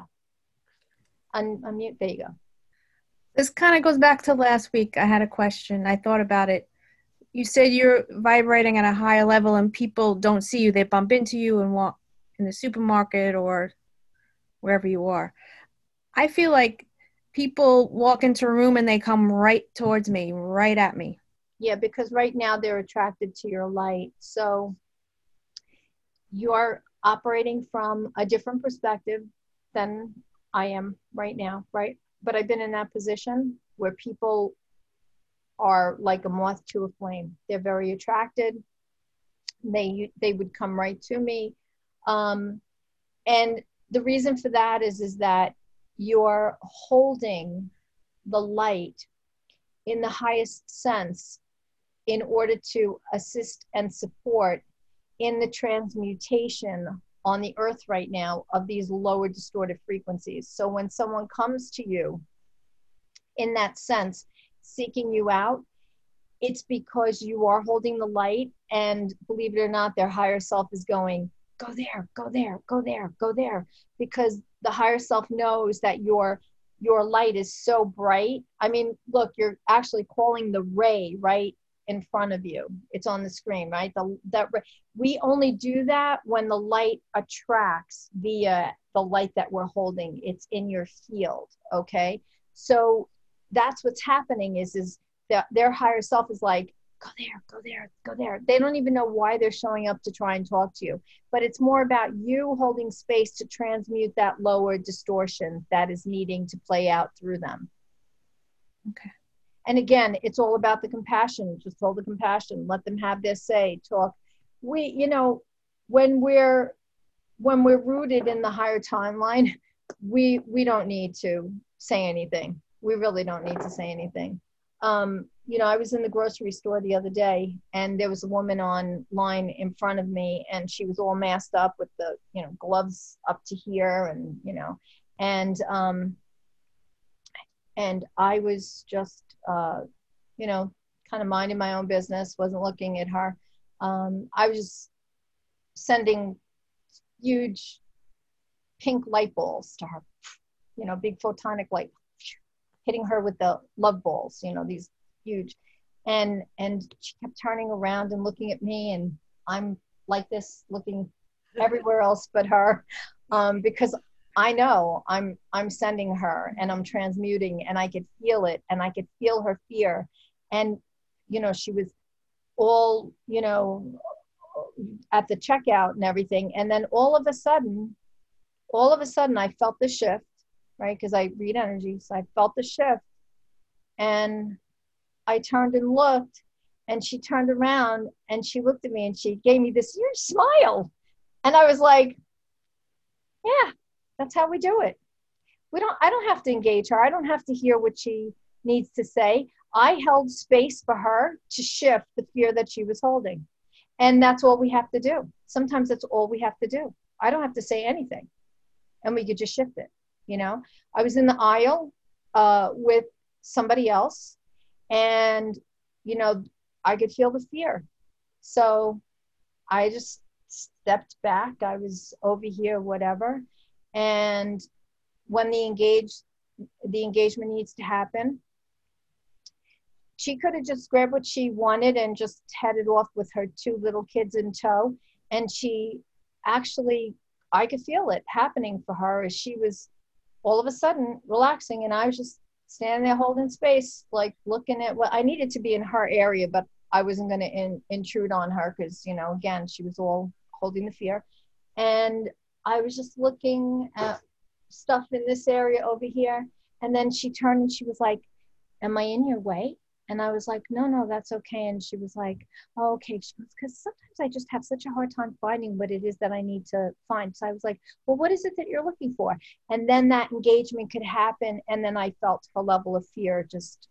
unmute. There you go. This kind of goes back to last week. I had a question. I thought about it. You said you're vibrating at a higher level and people don't see you. They bump into you and walk in the supermarket or wherever you are. I feel like people walk into a room and they come right towards me, right at me. Yeah, because right now they're attracted to your light. So you are operating from a different perspective than I am right now, right? But I've been in that position where people are like a moth to a flame. They're very attracted. They would come right to me. And the reason for that is that you're holding the light in the highest sense in order to assist and support in the transmutation on the earth right now of these lower distorted frequencies. So when someone comes to you in that sense, seeking you out, it's because you are holding the light, and believe it or not, their higher self is going, go there, go there, go there, go there, because the higher self knows that your light is so bright. I mean, look, you're actually calling the ray right in front of you. It's on the screen, right? We only do that when the light attracts via the light that we're holding. It's in your field, okay? So that's what's happening is that their higher self is like, go there, go there, go there. They don't even know why they're showing up to try and talk to you. But it's more about you holding space to transmute that lower distortion that is needing to play out through them. Okay. And again, it's all about the compassion. Just hold the compassion. Let them have their say. Talk. When we're rooted in the higher timeline, we don't need to say anything. We really don't need to say anything. I was in the grocery store the other day, and there was a woman on line in front of me, and she was all masked up with the, gloves up to here, and I was just, kind of minding my own business, wasn't looking at her. I was just sending huge pink light balls to her, big photonic light, hitting her with the love balls, these huge. And she kept turning around and looking at me, and I'm like this, looking everywhere else but her, because I know I'm sending her and I'm transmuting, and I could feel it, and I could feel her fear. And she was all at the checkout and everything, and then all of a sudden I felt the shift, right? Because I read energy, so I felt the shift, and I turned and looked, and she turned around and she looked at me and she gave me this huge smile. And I was like, yeah, that's how we do it. I don't have to engage her. I don't have to hear what she needs to say. I held space for her to shift the fear that she was holding. And that's all we have to do. Sometimes that's all we have to do. I don't have to say anything, and we could just shift it. I was in the aisle with somebody else, and I could feel the fear. So I just stepped back. I was over here, whatever. And when the engagement needs to happen, she could have just grabbed what she wanted and just headed off with her 2 little kids in tow. And she actually, I could feel it happening for her as she was all of a sudden relaxing. And I was just standing there holding space, like looking at what I needed to be in her area, but I wasn't going to intrude on her because, again, she was all holding the fear. And I was just looking at stuff in this area over here. And then she turned and she was like, am I in your way? And I was like, no, that's okay. And she was like, oh, okay. She goes, because sometimes I just have such a hard time finding what it is that I need to find. So I was like, well, what is it that you're looking for? And then that engagement could happen. And then I felt her level of fear just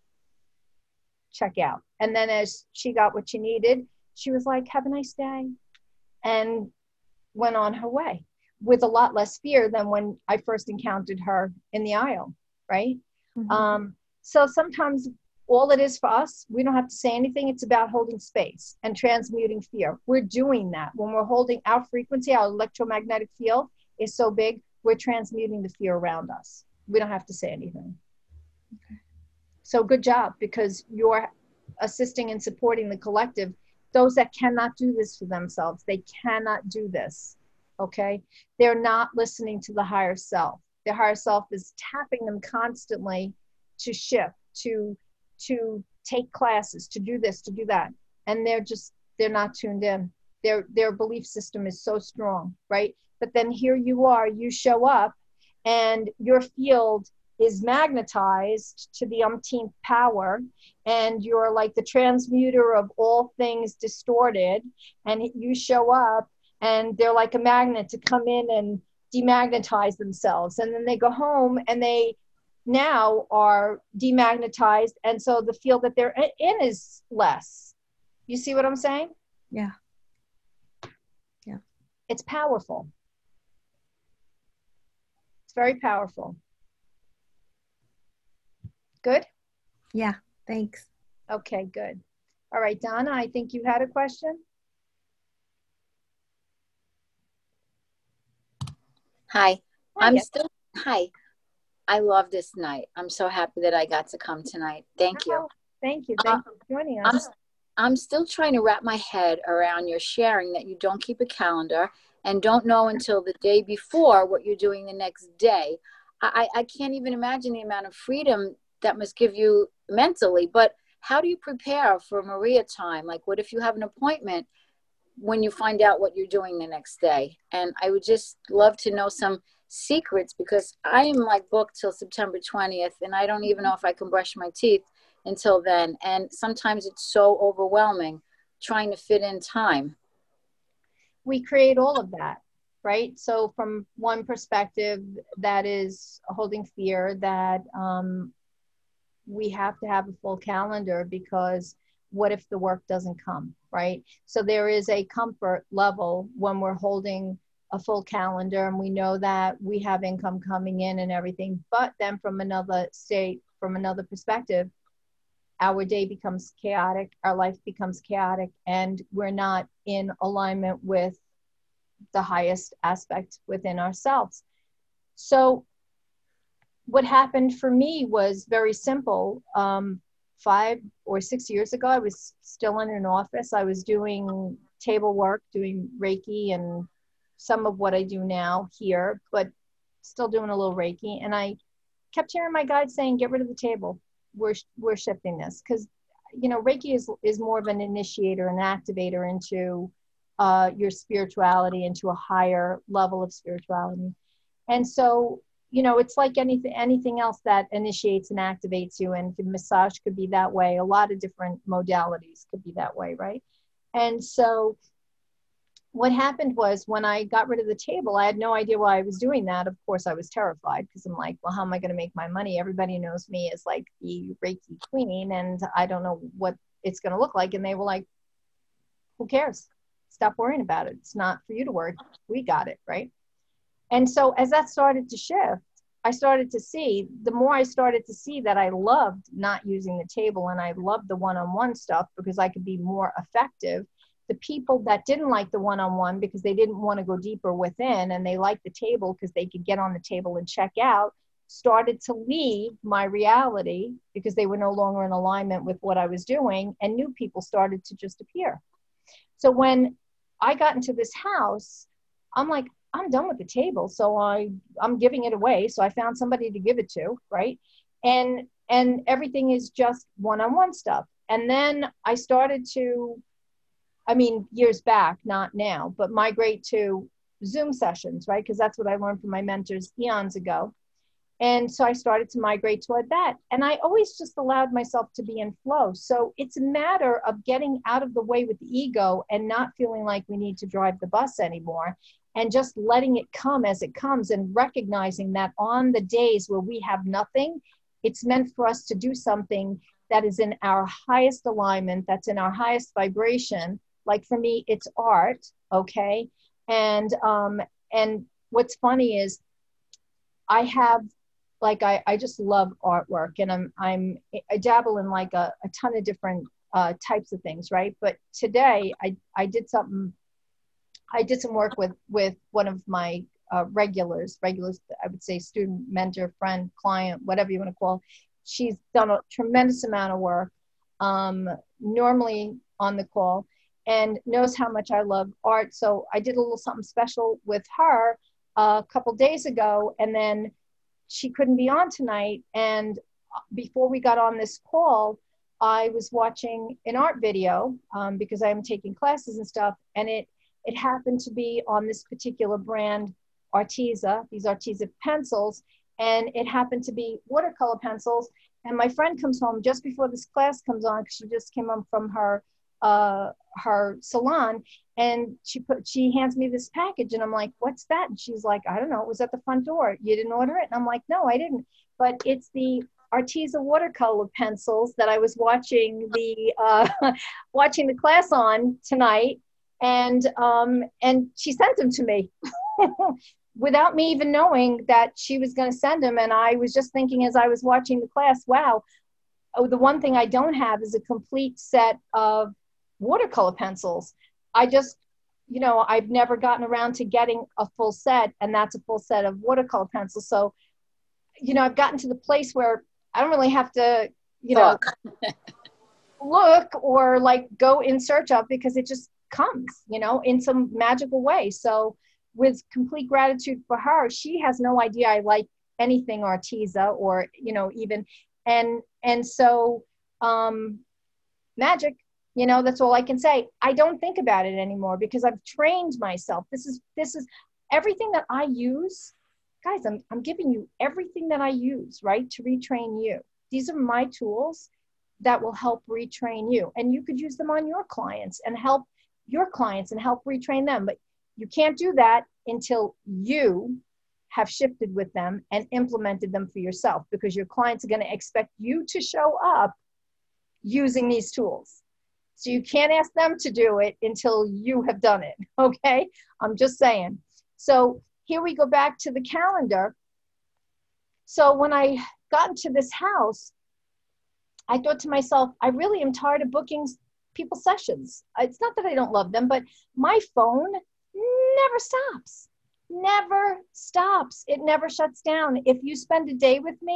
check out. And then as she got what she needed, she was like, have a nice day. And went on her way with a lot less fear than when I first encountered her in the aisle, right? Mm-hmm. So sometimes all it is for us, we don't have to say anything. It's about holding space and transmuting fear. We're doing that. When we're holding our frequency, our electromagnetic field is so big, we're transmuting the fear around us. We don't have to say anything. Okay. So good job, because you're assisting and supporting the collective. Those that cannot do this for themselves, they cannot do this, okay? They're not listening to the higher self. The higher self is tapping them constantly to shift, to take classes, to do this, to do that. And they're not tuned in. Their belief system is so strong, right? But then here you are, you show up, and your field is magnetized to the umpteenth power, and you're like the transmuter of all things distorted, and you show up and they're like a magnet to come in and demagnetize themselves, and then they go home and they now are demagnetized, and so the field that they're in is less. You see what I'm saying? Yeah. It's powerful. It's very powerful. Good? Yeah, thanks. Okay, good. All right, Donna, I think you had a question. Hi. Hi. I love this night. I'm so happy that I got to come tonight. Thank you. Thank you. Thank you for joining us. I'm still trying to wrap my head around your sharing that you don't keep a calendar and don't know until the day before what you're doing the next day. I can't even imagine the amount of freedom that must give you mentally. But how do you prepare for Maria time? Like, what if you have an appointment when you find out what you're doing the next day? And I would just love to know some secrets, because I am like booked till September 20th, and I don't even know if I can brush my teeth until then. And sometimes it's so overwhelming trying to fit in time. We create all of that, right? So from one perspective, that is holding fear, that we have to have a full calendar, because what if the work doesn't come, right? So there is a comfort level when we're holding a full calendar, and we know that we have income coming in and everything. But then from another state, from another perspective, our day becomes chaotic, our life becomes chaotic, and we're not in alignment with the highest aspect within ourselves. So what happened for me was very simple. 5 or 6 years ago, I was still in an office. I was doing table work, doing Reiki and some of what I do now here, but still doing a little Reiki. And I kept hearing my guide saying, get rid of the table. We're shifting this. Because, you know, Reiki is more of an initiator, an activator into your spirituality, into a higher level of spirituality. And so, you know, it's like anything else that initiates and activates you. And massage could be that way. A lot of different modalities could be that way, right? And so what happened was when I got rid of the table, I had no idea why I was doing that. Of course, I was terrified because I'm like, well, how am I going to make my money? Everybody knows me as like the Reiki queen, and I don't know what it's going to look like. And they were like, who cares? Stop worrying about it. It's not for you to worry. We got it, right? And so as that started to shift, I started to see, the more I started to see that I loved not using the table and I loved the one-on-one stuff because I could be more effective. The people that didn't like the one-on-one because they didn't want to go deeper within and they liked the table because they could get on the table and check out, started to leave my reality because they were no longer in alignment with what I was doing, and new people started to just appear. So when I got into this house, I'm like, I'm done with the table. So I'm giving it away. So I found somebody to give it to, right? And everything is just one-on-one stuff. And then I started to, I mean, years back, not now, but migrate to Zoom sessions, right? Because that's what I learned from my mentors eons ago. And so I started to migrate toward that. And I always just allowed myself to be in flow. So it's a matter of getting out of the way with the ego and not feeling like we need to drive the bus anymore, and just letting it come as it comes and recognizing that on the days where we have nothing, it's meant for us to do something that is in our highest alignment, that's in our highest vibration. Like for me, it's art, okay? And what's funny is I have, like, I just love artwork, and I dabble in like a ton of different types of things, right? But today I did some work with one of my regulars, I would say student, mentor, friend, client, whatever you want to call. She's done a tremendous amount of work, normally on the call, and knows how much I love art. So I did a little something special with her a couple days ago, and then she couldn't be on tonight. And before we got on this call, I was watching an art video because I'm taking classes and stuff, and it happened to be on this particular brand, Arteza, these Arteza pencils, and it happened to be watercolor pencils. And my friend comes home just before this class comes on, because she just came home from her salon, and she hands me this package, and I'm like, what's that? And she's like, I don't know, it was at the front door. You didn't order it? And I'm like, no, I didn't. But it's the Arteza watercolor pencils that I was watching the class on tonight. And she sent them to me without me even knowing that she was going to send them. And I was just thinking as I was watching the class, wow, the one thing I don't have is a complete set of watercolor pencils. I just, you know, I've never gotten around to getting a full set, and that's a full set of watercolor pencils. So, you know, I've gotten to the place where I don't really have to, you know, look or like go in search of, because it just comes, you know, in some magical way. So with complete gratitude for her, she has no idea I like anything Arteza, or, you know, even, and so magic, you know, that's all I can say. I don't think about it anymore because I've trained myself. This is everything that I use. Guys, I'm giving you everything that I use, right, to retrain you. These are my tools that will help retrain you. And you could use them on your clients and help your clients and help retrain them. But you can't do that until you have shifted with them and implemented them for yourself, because your clients are going to expect you to show up using these tools. So you can't ask them to do it until you have done it, okay? I'm just saying. So here we go back to the calendar. So when I got into this house, I thought to myself, I really am tired of booking people's sessions. It's not that I don't love them, but my phone never stops. Never stops. It never shuts down. If you spend a day with me,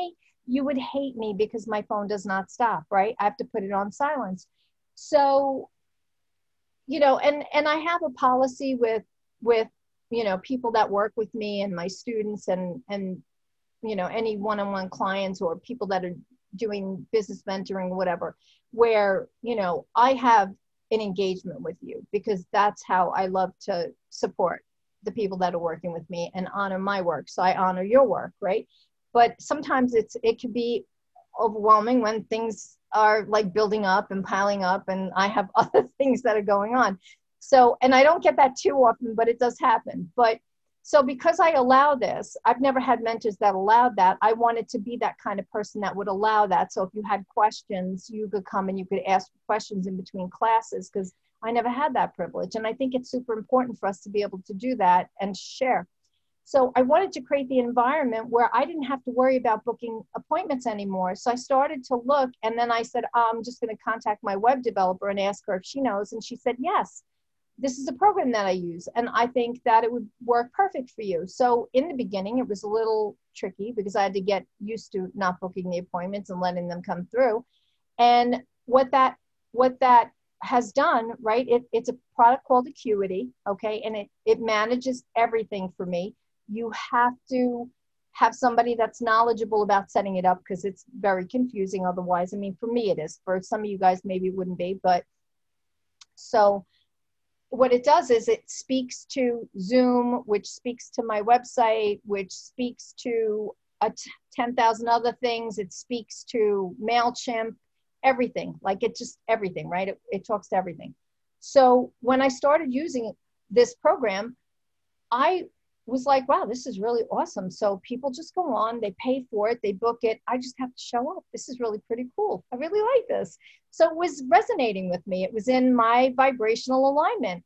you would hate me because my phone does not stop, right? I have to put it on silence. So, you know, and I have a policy with, you know, people that work with me and my students and, you know, any one-on-one clients or people that are doing business mentoring, whatever, where, you know, I have an engagement with you because that's how I love to support the people that are working with me and honor my work. So I honor your work, right? But sometimes it can be overwhelming when things are like building up and piling up and I have other things that are going on. So, and I don't get that too often, but it does happen. But so because I allow this, I've never had mentors that allowed that. I wanted to be that kind of person that would allow that. So if you had questions, you could come and you could ask questions in between classes because I never had that privilege. And I think it's super important for us to be able to do that and share. So I wanted to create the environment where I didn't have to worry about booking appointments anymore. So I started to look, and then I said, I'm just going to contact my web developer and ask her if she knows. And she said, yes, this is a program that I use, and I think that it would work perfect for you. So in the beginning, it was a little tricky because I had to get used to not booking the appointments and letting them come through. And what that has done, right? It's a product called Acuity, okay? And it manages everything for me. You have to have somebody that's knowledgeable about setting it up because it's very confusing otherwise. I mean, for me it is. For some of you guys, maybe it wouldn't be. But so what it does is it speaks to Zoom, which speaks to my website, which speaks to 10,000 other things. It speaks to MailChimp, everything. Like it just everything, right? It talks to everything. So when I started using this program, I was like, wow, this is really awesome. So people just go on, they pay for it, they book it. I just have to show up. This is really pretty cool. I really like this. So it was resonating with me. It was in my vibrational alignment.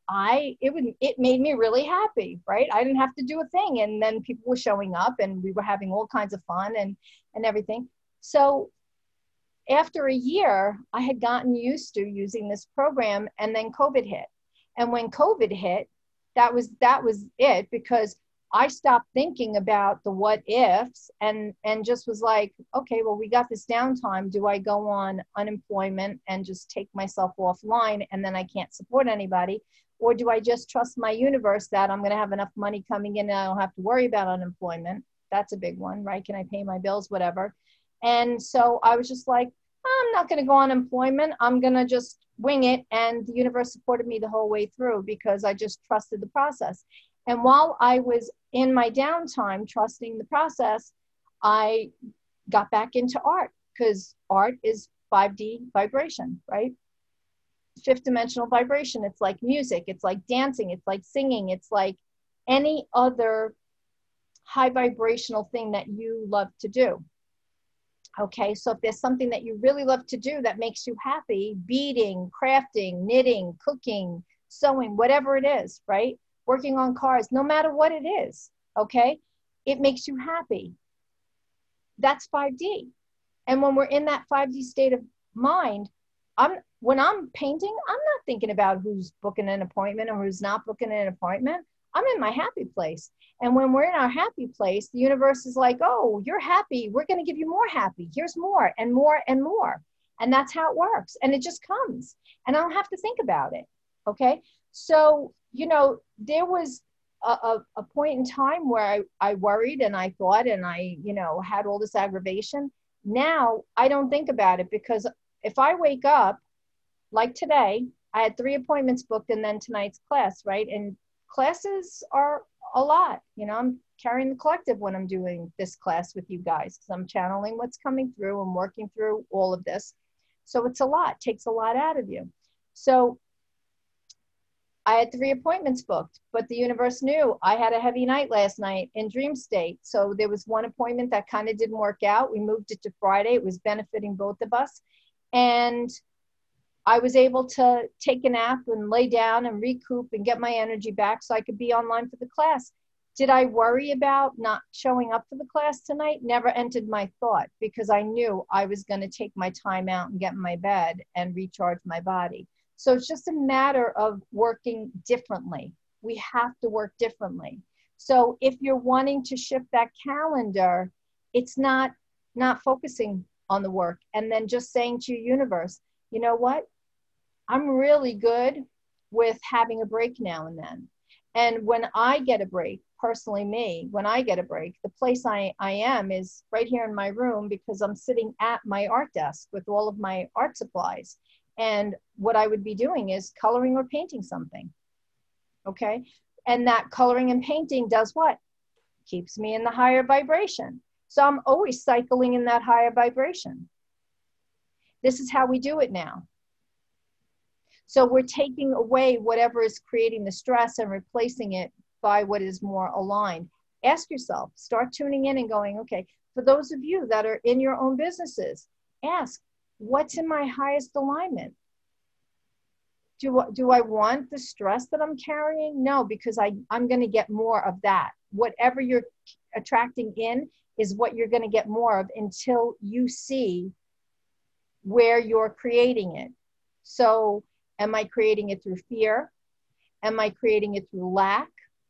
It made me really happy, right? I didn't have to do a thing. And then people were showing up and we were having all kinds of fun and everything. So after a year, I had gotten used to using this program, and then COVID hit. And when COVID hit, that was it, because I stopped thinking about the what ifs and just was like, okay, well, we got this downtime. Do I go on unemployment and just take myself offline and then I can't support anybody? Or do I just trust my universe that I'm going to have enough money coming in and I don't have to worry about unemployment? That's a big one, right? Can I pay my bills, whatever? And so I was just like, I'm not going to go on unemployment. I'm going to just wing it. And the universe supported me the whole way through because I just trusted the process. And while I was in my downtime trusting the process, I got back into art because art is 5D vibration, right? Fifth dimensional vibration. It's like music. It's like dancing. It's like singing. It's like any other high vibrational thing that you love to do. Okay, so if there's something that you really love to do that makes you happy, beading, crafting, knitting, cooking, sewing, whatever it is, right? Working on cars, no matter what it is, okay? It makes you happy. That's 5D. And when we're in that 5D state of mind, when I'm painting, I'm not thinking about who's booking an appointment or who's not booking an appointment. I'm in my happy place. And when we're in our happy place, the universe is like, oh, you're happy. We're going to give you more happy. Here's more and more and more. And that's how it works. And it just comes. And I don't have to think about it. Okay. So, you know, there was a point in time where I worried and I thought and I, you know, had all this aggravation. Now I don't think about it because if I wake up like today, I had 3 appointments booked and then tonight's class, right? And classes are a lot. You know, I'm carrying the collective when I'm doing this class with you guys because I'm channeling what's coming through and working through all of this. So it's a lot, takes a lot out of you. So I had 3 appointments booked, but the universe knew I had a heavy night last night in dream state. So there was one appointment that kind of didn't work out. We moved it to Friday. It was benefiting both of us. And I was able to take a nap and lay down and recoup and get my energy back so I could be online for the class. Did I worry about not showing up for the class tonight? Never entered my thought because I knew I was going to take my time out and get in my bed and recharge my body. So it's just a matter of working differently. We have to work differently. So if you're wanting to shift that calendar, it's not not focusing on the work, and then just saying to your universe, you know what? I'm really good with having a break now and then. And when I get a break, personally me, when I get a break, the place I am is right here in my room because I'm sitting at my art desk with all of my art supplies. And what I would be doing is coloring or painting something. Okay. And that coloring and painting does what? Keeps me in the higher vibration. So I'm always cycling in that higher vibration. This is how we do it now. So we're taking away whatever is creating the stress and replacing it by what is more aligned. Ask yourself, start tuning in and going, okay, for those of you that are in your own businesses, ask, what's in my highest alignment? Do I want the stress that I'm carrying? No, because I'm going to get more of that. Whatever you're attracting in is what you're going to get more of until you see where you're creating it. So am I creating it through fear? Am I creating it through lack?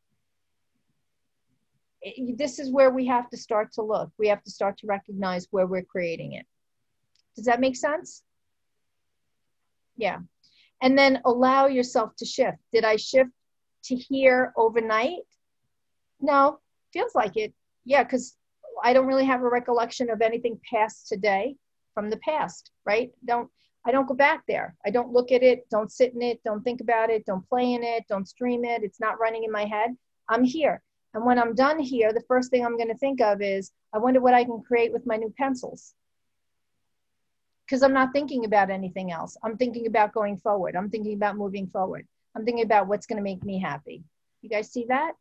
This is where we have to start to look. We have to start to recognize where we're creating it. Does that make sense? Yeah. And then allow yourself to shift. Did I shift to here overnight? No, feels like it. Yeah, because I don't really have a recollection of anything past today from the past, right? I don't go back there. I don't look at it, don't sit in it, don't think about it, don't play in it, don't stream it. It's not running in my head. I'm here. And when I'm done here, the first thing I'm going to think of is, I wonder what I can create with my new pencils. Because I'm not thinking about anything else. I'm thinking about going forward. I'm thinking about moving forward. I'm thinking about what's going to make me happy. You guys see that?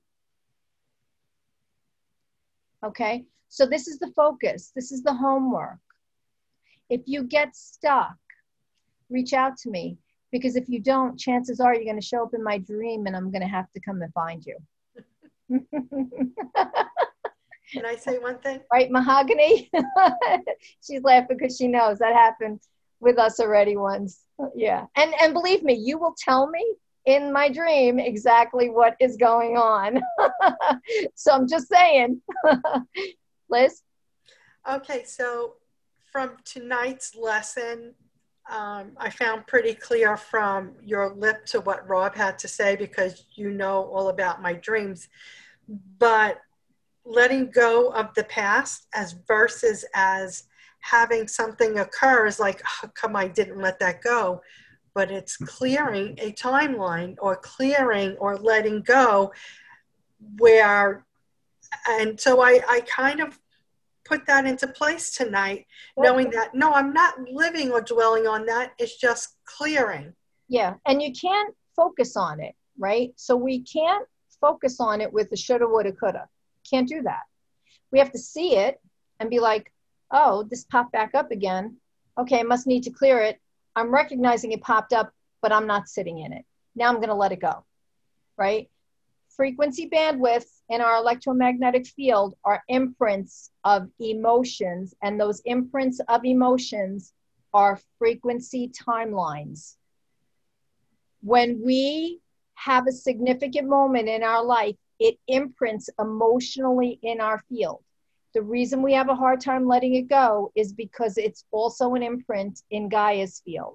Okay. So this is the focus. This is the homework. If you get stuck, reach out to me, because if you don't, chances are you're going to show up in my dream and I'm going to have to come and find you. Can I say one thing? Right, Mahogany? She's laughing because she knows that happened with us already once. Yeah. And believe me, you will tell me in my dream exactly what is going on. So I'm just saying. Liz? Okay, so from tonight's lesson, I found pretty clear from your lip to what Rob had to say, because you know all about my dreams. But letting go of the past as versus as having something occur is like, oh, come, I didn't let that go. But it's clearing a timeline, or clearing or letting go where, and so I kind of put that into place tonight, knowing that, no, I'm not living or dwelling on that. It's just clearing. Yeah. And you can't focus on it, right? So we can't focus on it with the shoulda, woulda, coulda. Can't do that. We have to see it and be like, oh, this popped back up again. Okay, I must need to clear it. I'm recognizing it popped up, but I'm not sitting in it. Now I'm going to let it go, right? Frequency bandwidth in our electromagnetic field are imprints of emotions, and those imprints of emotions are frequency timelines. When we have a significant moment in our life, it imprints emotionally in our field. The reason we have a hard time letting it go is because it's also an imprint in Gaia's field.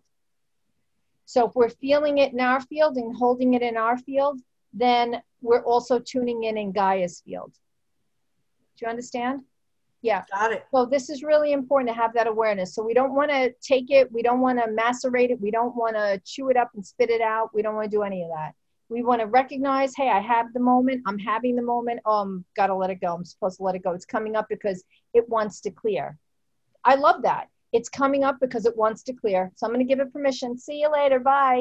So if we're feeling it in our field and holding it in our field, then we're also tuning in Gaia's field. Do you understand? Yeah. Got it. So this is really important to have that awareness. So we don't want to take it. We don't want to macerate it. We don't want to chew it up and spit it out. We don't want to do any of that. We want to recognize, hey, I have the moment. I'm having the moment. Oh, I'm got to let it go. I'm supposed to let it go. It's coming up because it wants to clear. I love that. It's coming up because it wants to clear. So I'm going to give it permission. See you later. Bye.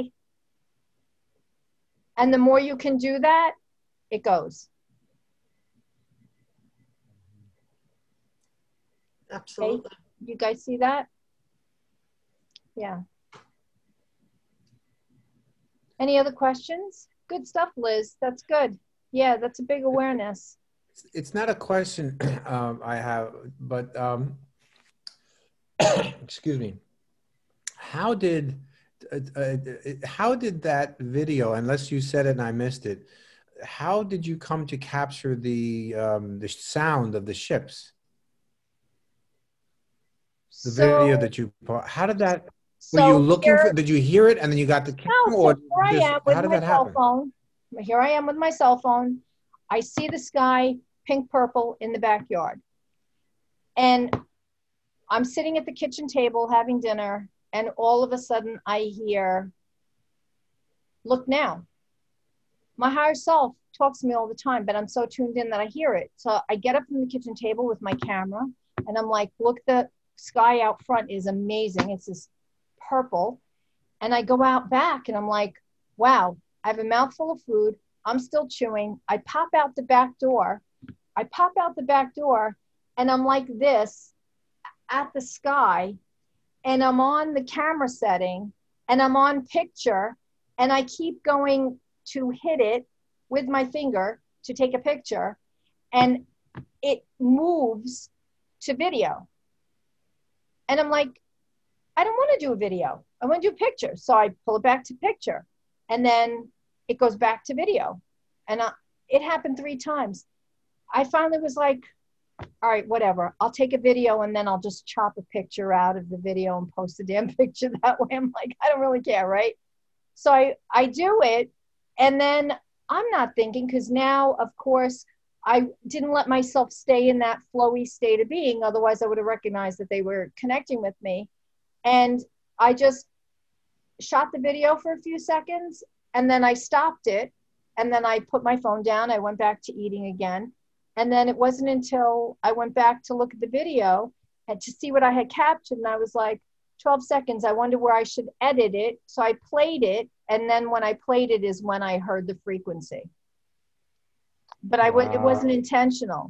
And the more you can do that, it goes. Absolutely. Okay? You guys see that? Yeah. Any other questions? Good stuff, Liz. That's good. Yeah, that's a big awareness. It's not a question I have, but excuse me. How did that video, unless you said it and I missed it, how did you come to capture the sound of the ships? The So, video that you put. How did that? Were you looking for? Did you hear it and then you got the camera, no, or so here I just am with how did my that cell happen? phone. Here I am with my cell phone. I see the sky, pink, purple in the backyard. And I'm sitting at the kitchen table having dinner, and all of a sudden I hear, "Look now." My higher self talks to me all the time, but I'm so tuned in that I hear it. So I get up from the kitchen table with my camera, and I'm like, "Look, the sky out front is amazing. It's this purple." And I go out back and I'm like, wow, I have a mouthful of food. I'm still chewing. I pop out the back door. And I'm like this at the sky, and I'm on the camera setting, and I'm on picture, and I keep going to hit it with my finger to take a picture, and it moves to video. And I'm like, I don't want to do a video. I want to do a picture. So I pull it back to picture, and then it goes back to video. And it happened 3 times. I finally was like, all right, whatever. I'll take a video, and then I'll just chop a picture out of the video and post the damn picture that way. I'm like, I don't really care, right? So I do it, and then I'm not thinking, because now, of course, I didn't let myself stay in that flowy state of being. Otherwise, I would have recognized that they were connecting with me. And I just shot the video for a few seconds, and then I stopped it, and then I put my phone down. I went back to eating again. And then it wasn't until I went back to look at the video and to see what I had captured, and I was like, 12 seconds, I wonder where I should edit it. So I played it, and then when I played it is when I heard the frequency. But it wasn't intentional.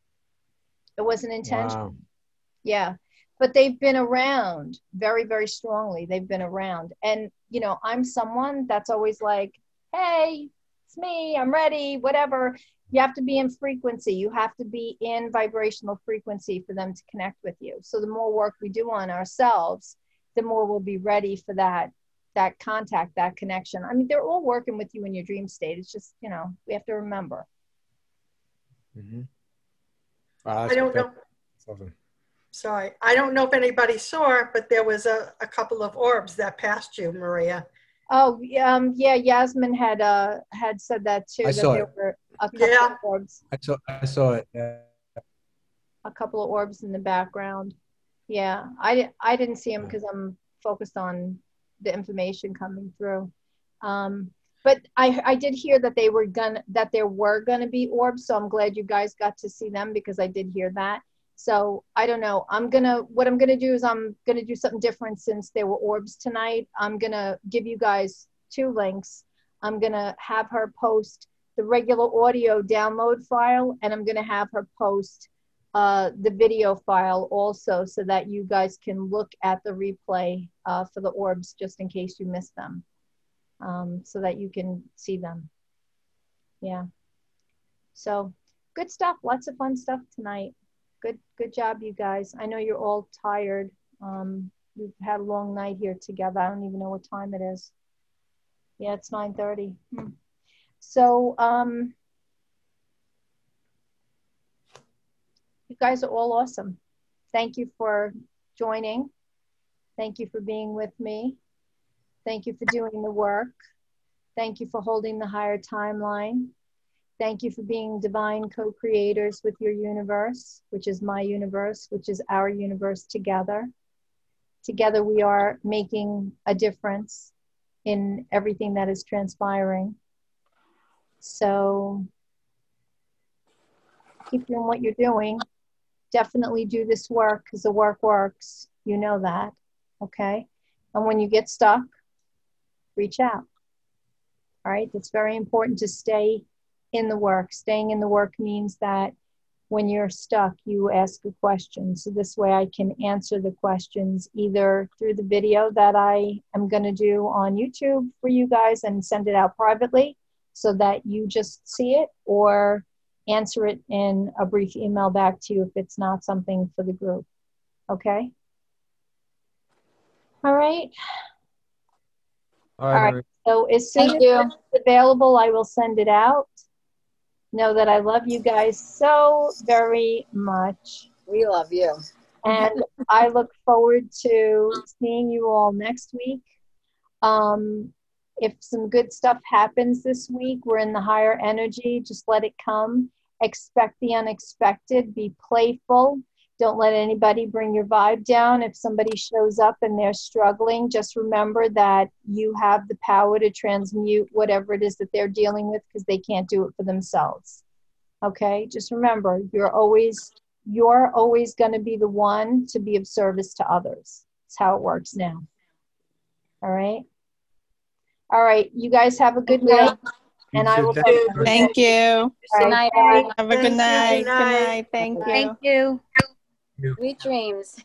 It wasn't intentional. Wow. Yeah. But they've been around very, very strongly. They've been around. And, you know, I'm someone that's always like, hey, it's me, I'm ready, whatever. You have to be in frequency. You have to be in vibrational frequency for them to connect with you. So the more work we do on ourselves, the more we'll be ready for that contact, that connection. I mean, they're all working with you in your dream state. It's just, you know, we have to remember. Mm-hmm. Wow, I don't know. Awesome. Sorry, I don't know if anybody saw, but there was a couple of orbs that passed you, Maria. Oh, yeah, Yasmin had said that too. I saw there it. were a couple of orbs. I saw it. Yeah. A couple of orbs in the background. Yeah, I didn't see them because I'm focused on the information coming through. But I did hear that there were gonna be orbs, so I'm glad you guys got to see them, because I did hear that. So I don't know. What I'm gonna do is I'm gonna do something different since there were orbs tonight. I'm gonna give you guys 2 links. I'm gonna have her post the regular audio download file, and I'm gonna have her post the video file also, so that you guys can look at the replay for the orbs, just in case you missed them, so that you can see them. Yeah. So good stuff. Lots of fun stuff tonight. Good job, you guys. I know you're all tired. We've had a long night here together. I don't even know what time it is. Yeah, it's 9:30. So you guys are all awesome. Thank you for joining. Thank you for being with me. Thank you for doing the work. Thank you for holding the higher timeline. Thank you for being divine co-creators with your universe, which is my universe, which is our universe together. Together we are making a difference in everything that is transpiring. So keep doing what you're doing. Definitely do this work, because the work works. You know that, okay? And when you get stuck, reach out. All right, it's very important to stay in the work. Staying in the work means that when you're stuck, you ask a question. So this way I can answer the questions either through the video that I am going to do on YouTube for you guys and send it out privately so that you just see it, or answer it in a brief email back to you if it's not something for the group. Okay? All right. All right. So as soon as it's available, I will send it out. Know that I love you guys so very much. We love you. And I look forward to seeing you all next week. If some good stuff happens this week, we're in the higher energy, just let it come. Expect the unexpected, be playful. Don't let anybody bring your vibe down. If somebody shows up and they're struggling, just remember that you have the power to transmute whatever it is that they're dealing with, because they can't do it for themselves. Okay? Just remember, you're always going to be the one to be of service to others. That's how it works now. All right? All right. You guys have a good night. And I will talk to you. Thank you. All Good right, night, bye. everyone. Have a good Thank you. night. Good Good night. night. Thank you. Thank you. Sweet dreams.